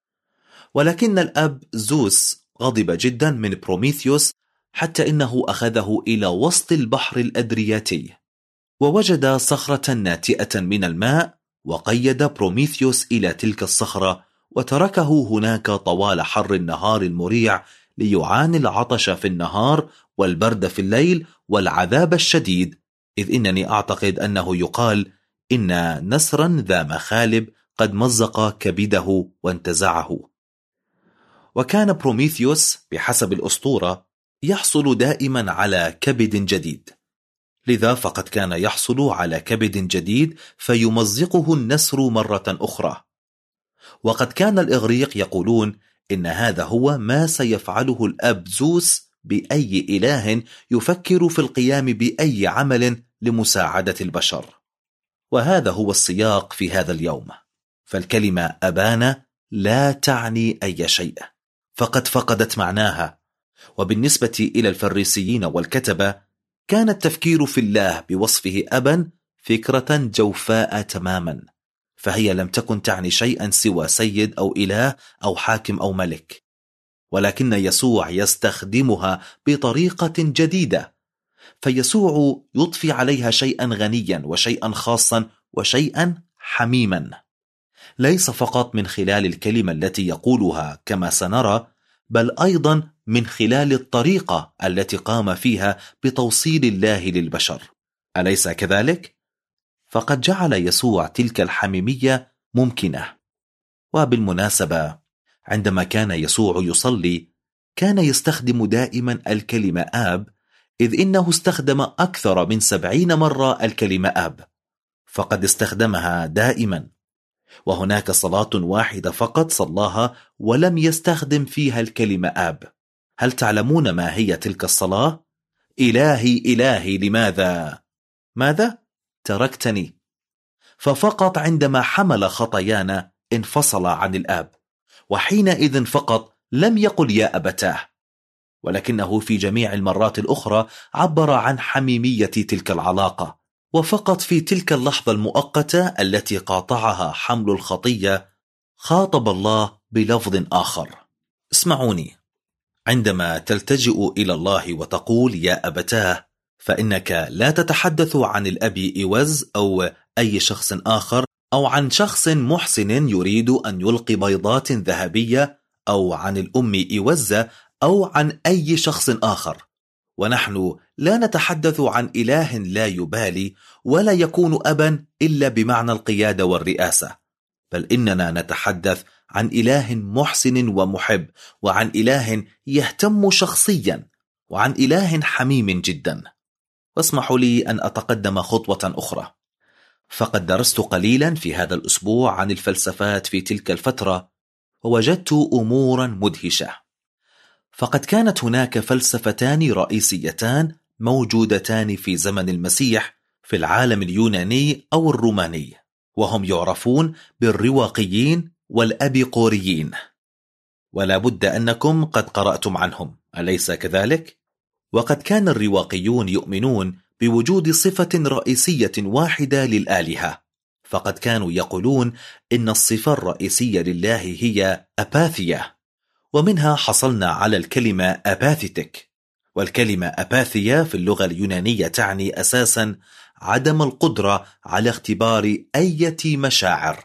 ولكن الأب زوس غضب جدا من بروميثيوس حتى إنه أخذه إلى وسط البحر الأدرياتي، ووجد صخرة ناتئة من الماء، وقيد بروميثيوس إلى تلك الصخرة وتركه هناك طوال حر النهار المريع ليعاني العطش في النهار والبرد في الليل والعذاب الشديد، إذ إنني أعتقد أنه يقال إن نسرا ذا مخالب قد مزق كبده وانتزعه. وكان بروميثيوس بحسب الأسطورة يحصل دائما على كبد جديد، لذا فقد كان يحصل على كبد جديد فيمزقه النسر مرة أخرى. وقد كان الإغريق يقولون إن هذا هو ما سيفعله الأب زوس بأي إله يفكر في القيام بأي عمل لمساعدة البشر. وهذا هو السياق في هذا اليوم، فالكلمة أبانا لا تعني أي شيء، فقد فقدت معناها. وبالنسبة إلى الفريسيين والكتبة كان التفكير في الله بوصفه أبا فكرة جوفاء تماما، فهي لم تكن تعني شيئا سوى سيد أو إله أو حاكم أو ملك، ولكن يسوع يستخدمها بطريقة جديدة، فيسوع يضفي عليها شيئا غنيا وشيئا خاصا وشيئا حميما، ليس فقط من خلال الكلمة التي يقولها كما سنرى، بل أيضا من خلال الطريقة التي قام فيها بتوصيل الله للبشر. أليس كذلك؟ فقد جعل يسوع تلك الحميمية ممكنة. وبالمناسبة عندما كان يسوع يصلي كان يستخدم دائما الكلمة آب، إذ إنه استخدم أكثر من سبعين مرة الكلمة آب، فقد استخدمها دائما. وهناك صلاة واحدة فقط صلاها ولم يستخدم فيها الكلمة آب. هل تعلمون ما هي تلك الصلاة؟ إلهي إلهي لماذا؟ ماذا؟ تركتني. ففقط عندما حمل خطايانا انفصل عن الآب، وحينئذ فقط لم يقل يا أبتاه، ولكنه في جميع المرات الأخرى عبر عن حميمية تلك العلاقة. وفقط في تلك اللحظة المؤقتة التي قاطعها حمل الخطية خاطب الله بلفظ آخر. اسمعوني، عندما تلتجئ إلى الله وتقول يا أبتاه، فإنك لا تتحدث عن الأب إيوز أو أي شخص آخر، أو عن شخص محسن يريد أن يلقي بيضات ذهبية، أو عن الأم إيوزة، أو عن أي شخص آخر. ونحن لا نتحدث عن إله لا يبالي ولا يكون أبا إلا بمعنى القيادة والرئاسة، بل إننا نتحدث عن إله محسن ومحب، وعن إله يهتم شخصيا، وعن إله حميم جدا. واسمحوا لي أن أتقدم خطوة أخرى، فقد درست قليلا في هذا الأسبوع عن الفلسفات في تلك الفترة، ووجدت أمورا مدهشة. فقد كانت هناك فلسفتان رئيسيتان موجودتان في زمن المسيح في العالم اليوناني أو الروماني، وهم يعرفون بالرواقيين والأبيقوريين، ولا بد أنكم قد قرأتم عنهم، أليس كذلك؟ وقد كان الرواقيون يؤمنون بوجود صفة رئيسية واحدة للآلهة، فقد كانوا يقولون إن الصفة الرئيسية لله هي أباثية، ومنها حصلنا على الكلمة أباثيتك. والكلمة أباثية في اللغة اليونانية تعني أساسا عدم القدرة على اختبار أي مشاعر.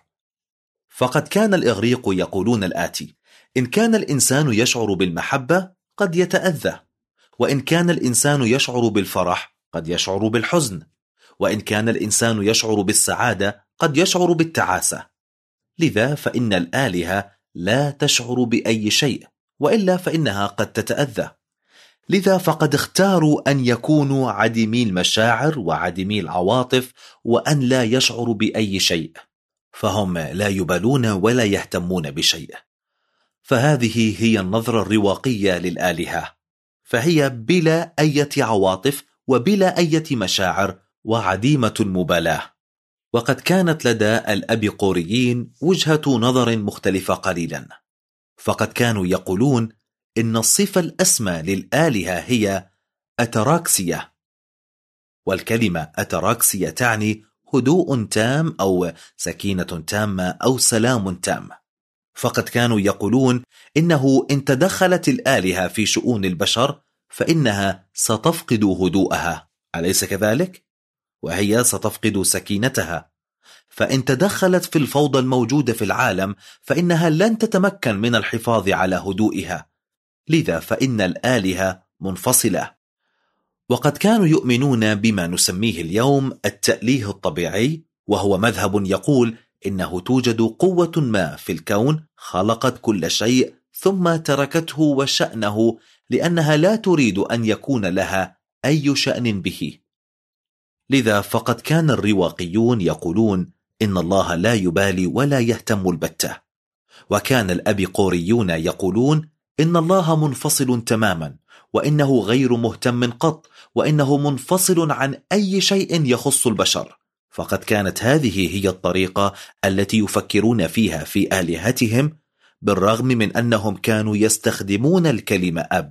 فقد كان الإغريق يقولون الآتي: إن كان الإنسان يشعر بالمحبة قد يتأذى، وإن كان الإنسان يشعر بالفرح قد يشعر بالحزن، وإن كان الإنسان يشعر بالسعادة قد يشعر بالتعاسة. لذا فإن الآلهة لا تشعر بأي شيء، وإلا فإنها قد تتأذى. لذا فقد اختاروا أن يكونوا عديمي المشاعر وعديمي العواطف وأن لا يشعروا بأي شيء، فهم لا يبالون ولا يهتمون بشيء. فهذه هي النظرة الرواقية للآلهة، فهي بلا أي عواطف وبلا أي مشاعر وعديمة المبالاة. وقد كانت لدى الأبيقوريين وجهة نظر مختلفة قليلا، فقد كانوا يقولون إن الصفة الأسمى للآلهة هي أتراكسيا، والكلمة أتراكسيا تعني هدوء تام أو سكينة تامة أو سلام تام. فقد كانوا يقولون إنه إن تدخلت الآلهة في شؤون البشر فإنها ستفقد هدوءها، أليس كذلك؟ وهي ستفقد سكينتها. فإن تدخلت في الفوضى الموجودة في العالم فإنها لن تتمكن من الحفاظ على هدوئها، لذا فإن الآلهة منفصلة. وقد كانوا يؤمنون بما نسميه اليوم التأليه الطبيعي، وهو مذهب يقول إنه توجد قوة ما في الكون خلقت كل شيء ثم تركته وشأنه لأنها لا تريد أن يكون لها أي شأن به. لذا فقد كان الرواقيون يقولون إن الله لا يبالي ولا يهتم البتة، وكان الأبيقوريون يقولون إن الله منفصل تماما، وإنه غير مهتم قط، وإنه منفصل عن أي شيء يخص البشر. فقد كانت هذه هي الطريقة التي يفكرون فيها في آلهتهم، بالرغم من أنهم كانوا يستخدمون الكلمة أب.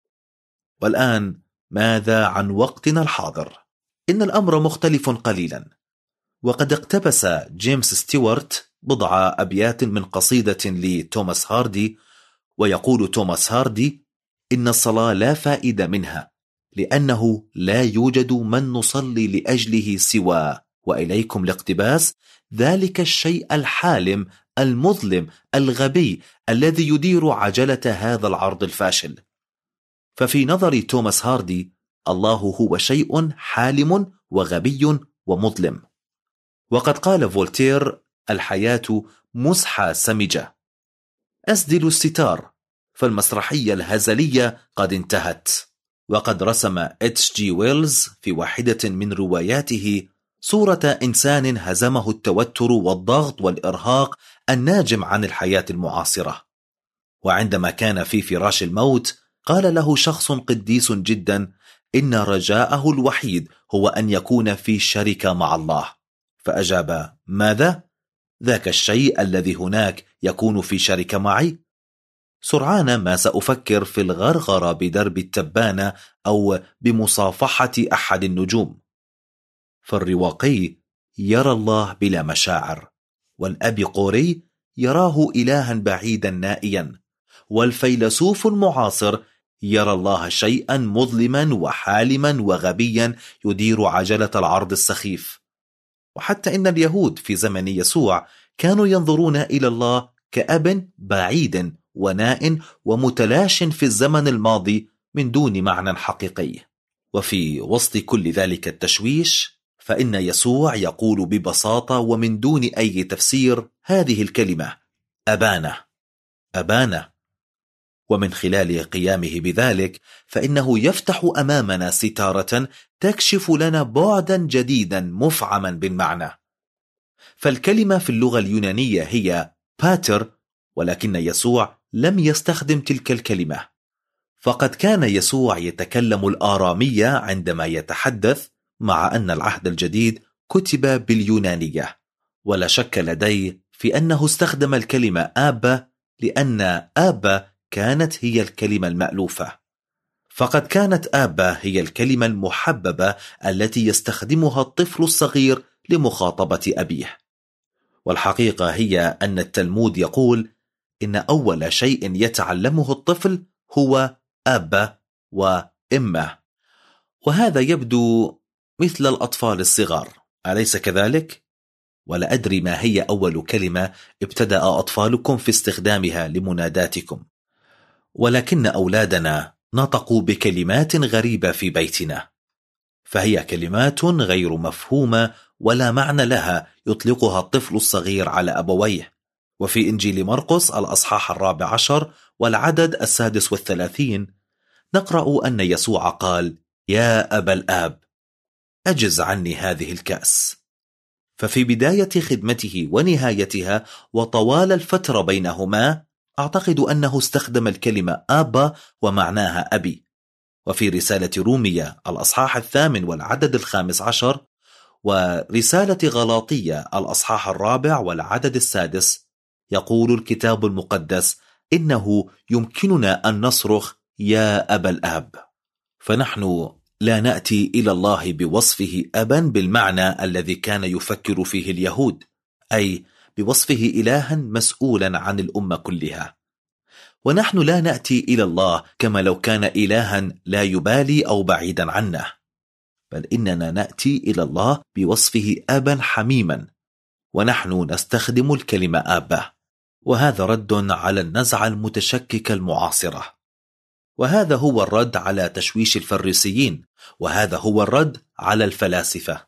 والآن ماذا عن وقتنا الحاضر؟ إن الأمر مختلف قليلا، وقد اقتبس جيمس ستيوارت بضع أبيات من قصيدة لتوماس هاردي، ويقول توماس هاردي: إن الصلاة لا فائدة منها، لأنه لا يوجد من نصلي لأجله سوى، وإليكم الاقتباس: ذلك الشيء الحالم المظلم الغبي الذي يدير عجلة هذا العرض الفاشل. ففي نظر توماس هاردي الله هو شيء حالم وغبي ومظلم. وقد قال فولتير: الحياة مسحة سمجة. أسدل الستار، فالمسرحية الهزلية قد انتهت. وقد رسم إتش جي ويلز في واحدة من رواياته صورة إنسان هزمه التوتر والضغط والإرهاق الناجم عن الحياة المعاصرة، وعندما كان في فراش الموت قال له شخص قديس جدا إن رجاءه الوحيد هو أن يكون في شركة مع الله. فأجاب: ماذا؟ ذاك الشيء الذي هناك يكون في شركة معي؟ سرعان ما سأفكر في الغرغرة بدرب التبانة أو بمصافحة أحد النجوم. فالرواقي يرى الله بلا مشاعر، والأبيقوري يراه إلها بعيدا نائيا، والفيلسوف المعاصر يرى الله شيئا مظلما وحالما وغبيا يدير عجلة العرض السخيف. وحتى إن اليهود في زمن يسوع كانوا ينظرون إلى الله كأب بعيد وناء ومتلاش في الزمن الماضي من دون معنى حقيقي. وفي وسط كل ذلك التشويش فإن يسوع يقول ببساطة ومن دون أي تفسير هذه الكلمة: أبانا أبانا. ومن خلال قيامه بذلك فإنه يفتح أمامنا ستارة تكشف لنا بعدا جديدا مفعما بالمعنى. فالكلمة في اللغة اليونانية هي باتر، ولكن يسوع لم يستخدم تلك الكلمة، فقد كان يسوع يتكلم الآرامية عندما يتحدث، مع أن العهد الجديد كتب باليونانية. ولا شك لدي في أنه استخدم الكلمة آبا، لأن آبا كانت هي الكلمة المألوفة. فقد كانت آبا هي الكلمة المحببة التي يستخدمها الطفل الصغير لمخاطبة أبيه. والحقيقة هي أن التلمود يقول إن أول شيء يتعلمه الطفل هو أبا وإمه، وهذا يبدو مثل الأطفال الصغار، أليس كذلك؟ ولا أدري ما هي أول كلمة ابتدأ أطفالكم في استخدامها لمناداتكم، ولكن أولادنا نطقوا بكلمات غريبة في بيتنا، فهي كلمات غير مفهومة ولا معنى لها يطلقها الطفل الصغير على أبويه. وفي إنجيل مرقس الأصحاح الرابع عشر والعدد السادس والثلاثين نقرأ أن يسوع قال: يا أبا الآب، أجز عني هذه الكأس. ففي بداية خدمته ونهايتها وطوال الفترة بينهما أعتقد أنه استخدم الكلمة آبا ومعناها أبي. وفي رسالة رومية الأصحاح الثامن والعدد الخامس عشر، ورسالة غلاطية الأصحاح الرابع والعدد السادس، يقول الكتاب المقدس إنه يمكننا أن نصرخ يا أبا الآب. فنحن لا نأتي إلى الله بوصفه أبا بالمعنى الذي كان يفكر فيه اليهود، أي بوصفه إلها مسؤولا عن الأمة كلها. ونحن لا نأتي إلى الله كما لو كان إلها لا يبالي أو بعيدا عنه، بل إننا نأتي إلى الله بوصفه أبا حميما، ونحن نستخدم الكلمة آبا. وهذا رد على النزعة المتشككة المعاصرة، وهذا هو الرد على تشويش الفريسيين، وهذا هو الرد على الفلاسفة.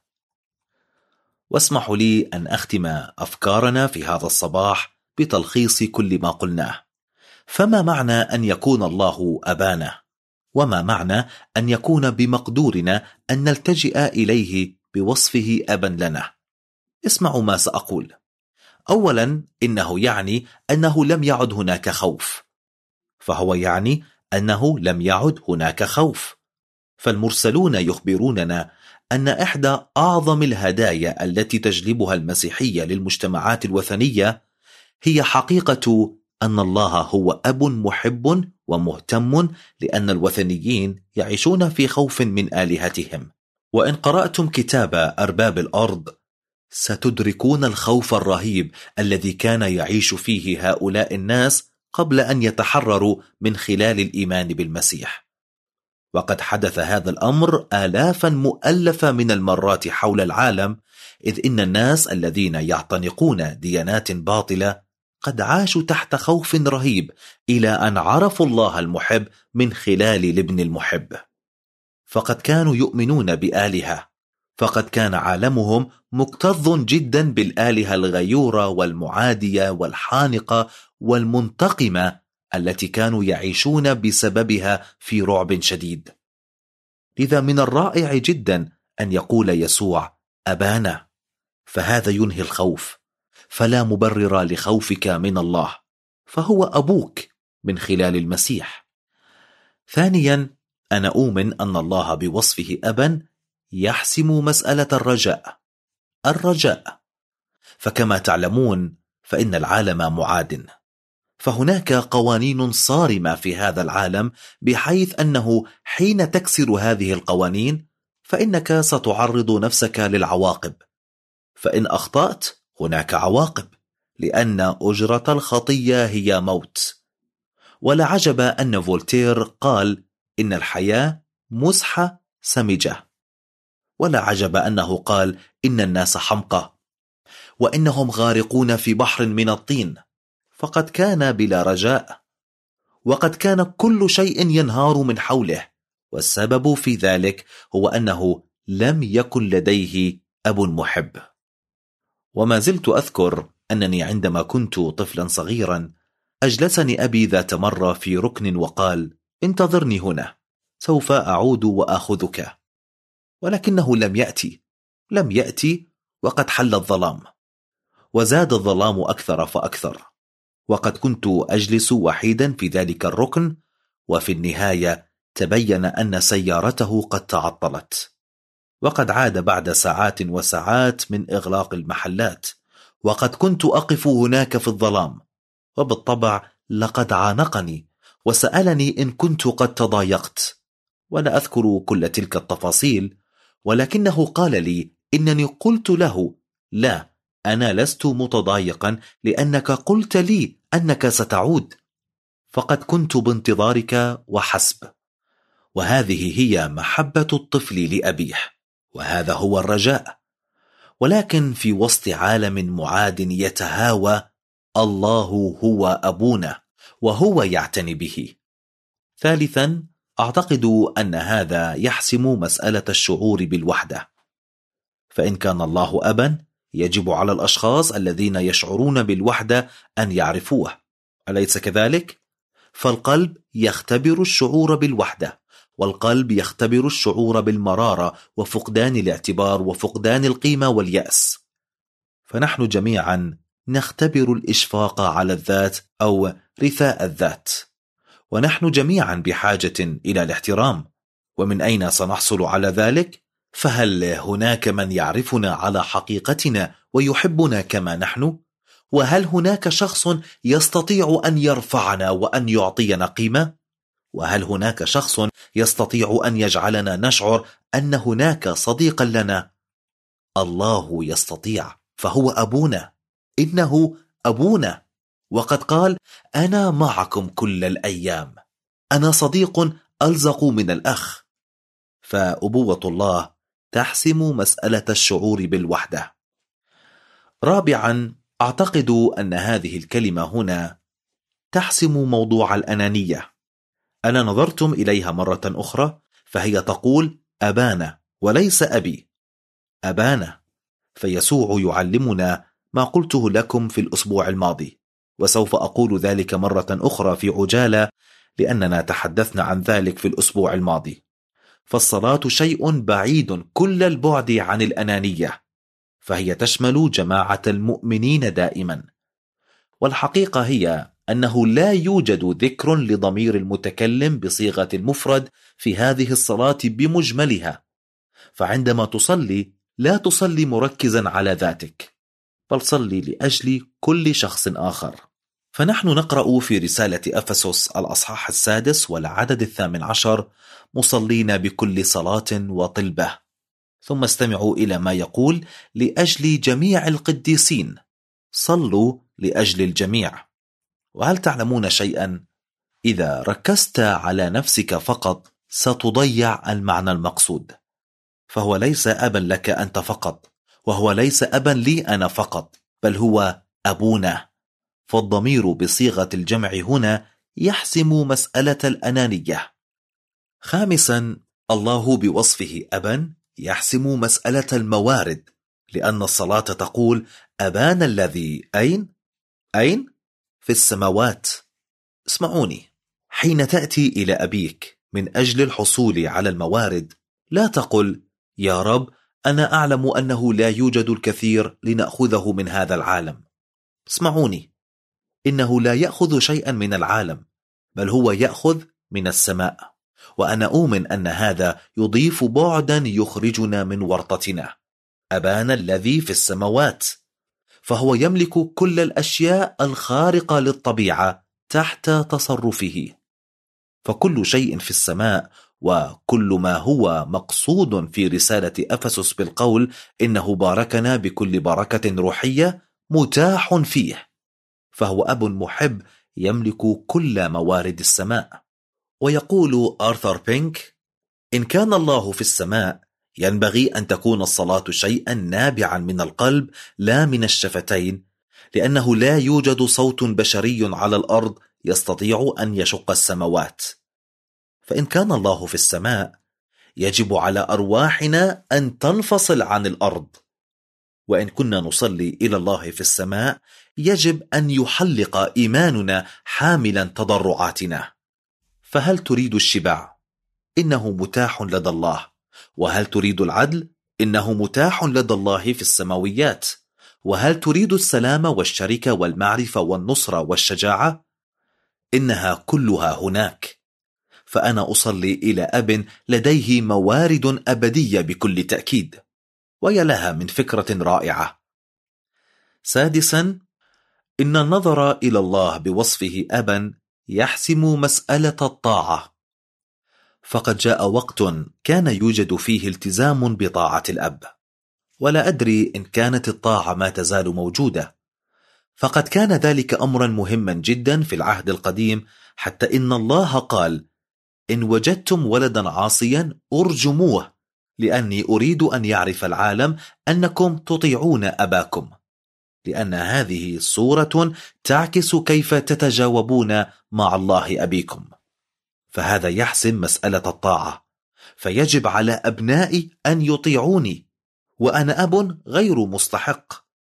واسمحوا لي أن أختم أفكارنا في هذا الصباح بتلخيص كل ما قلناه. فما معنى أن يكون الله أبانا؟ وما معنى أن يكون بمقدورنا أن نلتجئ إليه بوصفه أبا لنا؟ اسمعوا ما سأقول. أولا، إنه يعني أنه لم يعد هناك خوف، فهو يعني أنه لم يعد هناك خوف. فالمرسلون يخبروننا أن إحدى أعظم الهدايا التي تجلبها المسيحية للمجتمعات الوثنية هي حقيقة أن الله هو أب محب ومهتم، لأن الوثنيين يعيشون في خوف من آلهتهم. وإن قرأتم كتاب أرباب الأرض ستدركون الخوف الرهيب الذي كان يعيش فيه هؤلاء الناس قبل أن يتحرروا من خلال الإيمان بالمسيح. وقد حدث هذا الأمر آلافا مؤلفة من المرات حول العالم، إذ إن الناس الذين يعتنقون ديانات باطلة قد عاشوا تحت خوف رهيب إلى أن عرفوا الله المحب من خلال الابن المحب. فقد كانوا يؤمنون بآلهة، فقد كان عالمهم مكتظ جدا بالآلهة الغيورة والمعادية والحانقة والمنتقمة التي كانوا يعيشون بسببها في رعب شديد. لذا من الرائع جدا أن يقول يسوع أبانا، فهذا ينهي الخوف، فلا مبرر لخوفك من الله، فهو أبوك من خلال المسيح. ثانيا، أنا أؤمن أن الله بوصفه أبا يحسم مسألة الرجاء. الرجاء، فكما تعلمون فإن العالم معاد، فهناك قوانين صارمة في هذا العالم، بحيث أنه حين تكسر هذه القوانين فإنك ستعرض نفسك للعواقب. فإن أخطأت هناك عواقب، لأن أجرة الخطية هي موت. ولا عجب أن فولتير قال إن الحياة مزحة سمجة، ولا عجب أنه قال إن الناس حمقى وإنهم غارقون في بحر من الطين، فقد كان بلا رجاء، وقد كان كل شيء ينهار من حوله، والسبب في ذلك هو أنه لم يكن لديه أب محب. وما زلت أذكر أنني عندما كنت طفلا صغيرا أجلسني أبي ذات مرة في ركن وقال انتظرني هنا، سوف أعود وأخذك. ولكنه لم يأتي لم يأتي وقد حل الظلام، وزاد الظلام أكثر فأكثر، وقد كنت أجلس وحيدا في ذلك الركن، وفي النهاية تبين أن سيارته قد تعطلت، وقد عاد بعد ساعات وساعات من إغلاق المحلات، وقد كنت أقف هناك في الظلام. وبالطبع لقد عانقني وسألني إن كنت قد تضايقت، ولا أذكر كل تلك التفاصيل، ولكنه قال لي إنني قلت له لا، أنا لست متضايقا لأنك قلت لي أنك ستعود، فقد كنت بانتظارك وحسب. وهذه هي محبة الطفل لأبيه، وهذا هو الرجاء. ولكن في وسط عالم معاد يتهاوى، الله هو أبونا وهو يعتني به. ثالثا، أعتقد أن هذا يحسم مسألة الشعور بالوحدة، فإن كان الله أبا يجب على الأشخاص الذين يشعرون بالوحدة أن يعرفوه، أليس كذلك؟ فالقلب يختبر الشعور بالوحدة، والقلب يختبر الشعور بالمرارة وفقدان الاعتبار وفقدان القيمة واليأس. فنحن جميعا نختبر الإشفاق على الذات أو رثاء الذات، ونحن جميعا بحاجة إلى الاحترام. ومن أين سنحصل على ذلك؟ فهل هناك من يعرفنا على حقيقتنا ويحبنا كما نحن؟ وهل هناك شخص يستطيع أن يرفعنا وأن يعطينا قيمة؟ وهل هناك شخص يستطيع أن يجعلنا نشعر أن هناك صديقا لنا؟ الله يستطيع، فهو أبونا، إنه أبونا، وقد قال: أنا معكم كل الأيام. أنا صديق ألزق من الأخ. فأبوة الله تحسم مسألة الشعور بالوحدة. رابعا، أعتقد أن هذه الكلمة هنا تحسم موضوع الأنانية. أنا نظرتم إليها مرة أخرى، فهي تقول أبانا وليس أبي، أبانا. فيسوع يعلمنا ما قلته لكم في الأسبوع الماضي، وسوف أقول ذلك مرة أخرى في عجالة لأننا تحدثنا عن ذلك في الأسبوع الماضي. فالصلاة شيء بعيد كل البعد عن الأنانية، فهي تشمل جماعة المؤمنين دائما. والحقيقة هي أنه لا يوجد ذكر لضمير المتكلم بصيغة المفرد في هذه الصلاة بمجملها. فعندما تصلي لا تصلي مركزا على ذاتك، بل صلي لأجل كل شخص آخر. فنحن نقرأ في رسالة أفسس الأصحاح السادس والعدد الثامن عشر: مصلين بكل صلاة وطلبة. ثم استمعوا إلى ما يقول: لأجل جميع القديسين. صلوا لأجل الجميع. وهل تعلمون شيئا؟ إذا ركزت على نفسك فقط ستضيع المعنى المقصود. فهو ليس أبا لك أنت فقط، وهو ليس أبا لي أنا فقط، بل هو أبونا. فالضمير بصيغة الجمع هنا يحسم مسألة الأنانية. خامسا، الله بوصفه أبا يحسم مسألة الموارد، لأن الصلاة تقول: أبانا الذي أين؟ أين؟ في السماوات. اسمعوني، حين تأتي إلى أبيك من أجل الحصول على الموارد، لا تقل: يا رب، أنا أعلم أنه لا يوجد الكثير لنأخذه من هذا العالم. اسمعوني، إنه لا يأخذ شيئا من العالم، بل هو يأخذ من السماء. وأنا أؤمن أن هذا يضيف بعدا يخرجنا من ورطتنا. أبانا الذي في السماوات، فهو يملك كل الأشياء الخارقة للطبيعة تحت تصرفه. فكل شيء في السماء وكل ما هو مقصود في رسالة أفسس بالقول إنه باركنا بكل بركة روحية متاح فيه. فهو أب محب يملك كل موارد السماء. ويقول آرثر بينك: إن كان الله في السماء ينبغي أن تكون الصلاة شيئا نابعا من القلب لا من الشفتين، لأنه لا يوجد صوت بشري على الأرض يستطيع أن يشق السماوات. فإن كان الله في السماء يجب على أرواحنا أن تنفصل عن الأرض. وإن كنا نصلي إلى الله في السماء يجب أن يحلق إيماننا حاملا تضرعاتنا. فهل تريد الشبع؟ إنه متاح لدى الله. وهل تريد العدل؟ إنه متاح لدى الله في السماويات. وهل تريد السلام والشركة والمعرفة والنصرة والشجاعة؟ إنها كلها هناك. فأنا أصلي إلى أب لديه موارد أبدية بكل تأكيد، ويا لها من فكرة رائعة. سادسا، إن النظر إلى الله بوصفه أبا يحسم مسألة الطاعة. فقد جاء وقت كان يوجد فيه التزام بطاعة الأب، ولا أدري إن كانت الطاعة ما تزال موجودة. فقد كان ذلك أمرا مهما جدا في العهد القديم، حتى إن الله قال: إن وجدتم ولدا عاصيا أرجموه، لأني أريد أن يعرف العالم أنكم تطيعون أباكم. لأن هذه صورة تعكس كيف تتجاوبون مع الله أبيكم. فهذا يحسم مسألة الطاعة. فيجب على أبنائي أن يطيعوني، وأنا أب غير مستحق،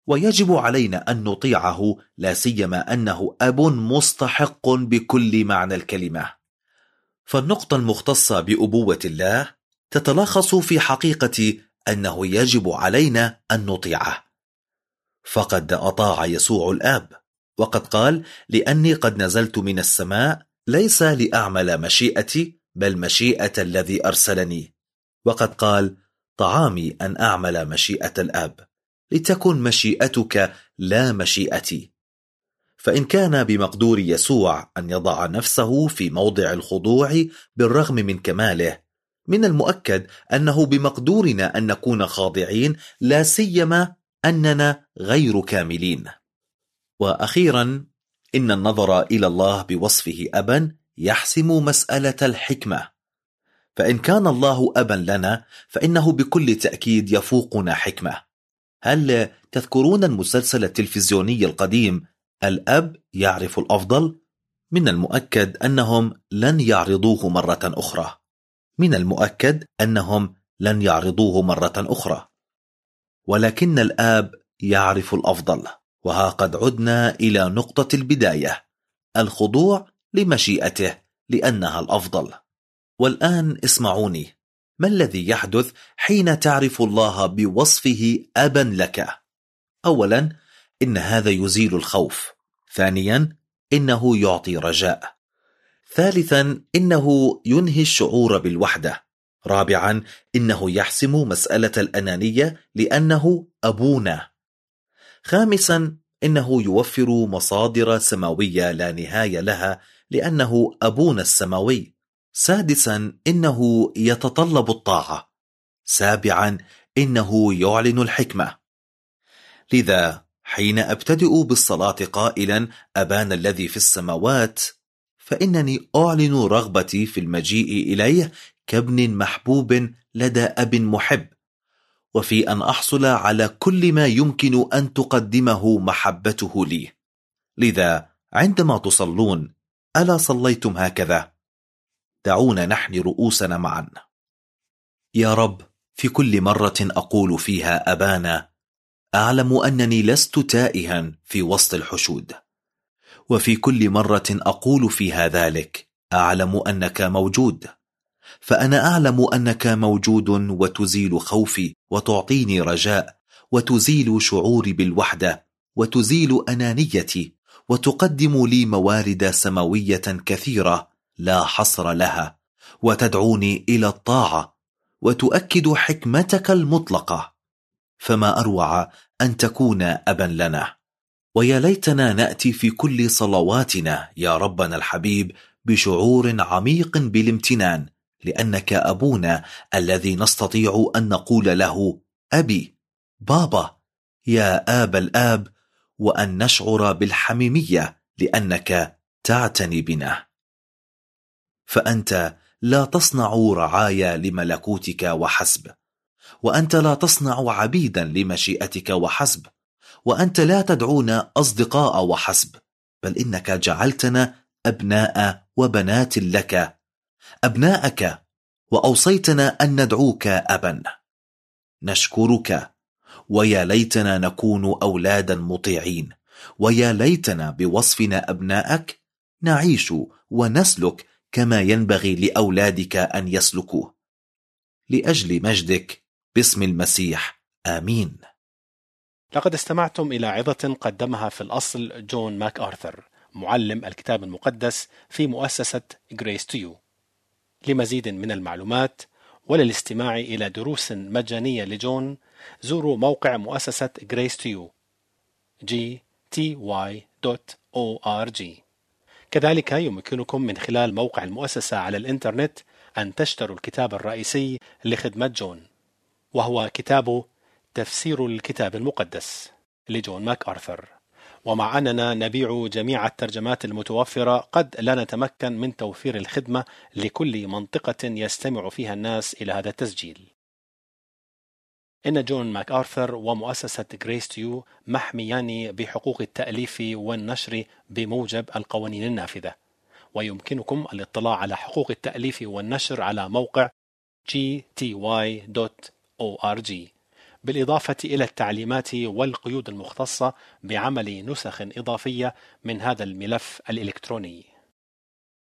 ويجب علينا أن نطيعه، لا سيما أنه أب مستحق بكل معنى الكلمة. فالنقطة المختصة بأبوة الله تتلخص في حقيقة أنه يجب علينا أن نطيعه، فقد أطاع يسوع الآب، وقد قال: لأني قد نزلت من السماء ليس لأعمل مشيئتي بل مشيئة الذي أرسلني. وقد قال: طعامي أن أعمل مشيئة الآب، لتكن مشيئتك لا مشيئتي. فإن كان بمقدور يسوع أن يضع نفسه في موضع الخضوع بالرغم من كماله، من المؤكد أنه بمقدورنا أن نكون خاضعين، لا سيما أننا غير كاملين. وأخيرا، إن النظر إلى الله بوصفه أبا يحسم مسألة الحكمة، فإن كان الله أبا لنا فإنه بكل تأكيد يفوقنا حكمة. هل تذكرون المسلسل التلفزيوني القديم الأب يعرف الأفضل؟ من المؤكد أنهم لن يعرضوه مرة أخرى. من المؤكد أنهم لن يعرضوه مرة أخرى. ولكن الآب يعرف الأفضل، وها قد عدنا إلى نقطة البداية: الخضوع لمشيئته لأنها الأفضل. والآن اسمعوني، ما الذي يحدث حين تعرف الله بوصفه أبا لك؟ أولا، إن هذا يزيل الخوف. ثانيا، إنه يعطي رجاء. ثالثا، إنه ينهي الشعور بالوحدة. رابعا، إنه يحسم مسألة الأنانية لأنه أبونا. خامسا، إنه يوفر مصادر سماوية لا نهاية لها لأنه أبونا السماوي. سادسا، إنه يتطلب الطاعة. سابعا، إنه يعلن الحكمة. لذا حين أبتدئ بالصلاة قائلا: أبانا الذي في السماوات، فإنني أعلن رغبتي في المجيء إليه كابن محبوب لدى أب محب، وفي أن أحصل على كل ما يمكن أن تقدمه محبته لي. لذا عندما تصلون، ألا صليتم هكذا؟ دعونا نحني رؤوسنا معا. يا رب، في كل مرة أقول فيها أبانا، أعلم أنني لست تائها في وسط الحشود، وفي كل مرة أقول فيها ذلك أعلم أنك موجود، فأنا أعلم أنك موجود وتزيل خوفي وتعطيني رجاء وتزيل شعوري بالوحدة وتزيل أنانيتي وتقدم لي موارد سماوية كثيرة لا حصر لها، وتدعوني إلى الطاعة وتؤكد حكمتك المطلقة. فما أروع أن تكون أبا لنا. ويا ليتنا نأتي في كل صلواتنا يا ربنا الحبيب بشعور عميق بالامتنان، لأنك أبونا الذي نستطيع أن نقول له أبي، بابا، يا آب الآب، وأن نشعر بالحميمية لأنك تعتني بنا. فأنت لا تصنع رعايا لملكوتك وحسب، وأنت لا تصنع عبيدا لمشيئتك وحسب، وأنت لا تدعونا أصدقاء وحسب، بل إنك جعلتنا أبناء وبنات لك، أبناءك، وأوصيتنا أن ندعوك أبا. نشكرك، ويا ليتنا نكون أولادا مطيعين، ويا ليتنا بوصفنا أبناءك نعيش ونسلك كما ينبغي لأولادك أن يسلكوا. لأجل مجدك، باسم المسيح، آمين. لقد استمعتم إلى عظة قدمها في الأصل جون ماك آرثر، معلم الكتاب المقدس في مؤسسة Grace to You. لمزيد من المعلومات وللاستماع إلى دروس مجانية لجون، زوروا موقع مؤسسة Grace to You جي تي واي دوت أو آر جي. كذلك يمكنكم من خلال موقع المؤسسة على الإنترنت أن تشتروا الكتاب الرئيسي لخدمة جون، وهو كتاب تفسير الكتاب المقدس لجون ماك آرثر. ومع أننا نبيع جميع الترجمات المتوفرة، قد لا نتمكن من توفير الخدمة لكل منطقة يستمع فيها الناس إلى هذا التسجيل. إن جون ماك آرثر ومؤسسة Grace to You محميان بحقوق التأليف والنشر بموجب القوانين النافذة، ويمكنكم الاطلاع على حقوق التأليف والنشر على موقع جي تي واي دوت أو آر جي. بالإضافة إلى التعليمات والقيود المختصة بعمل نسخ إضافية من هذا الملف الإلكتروني.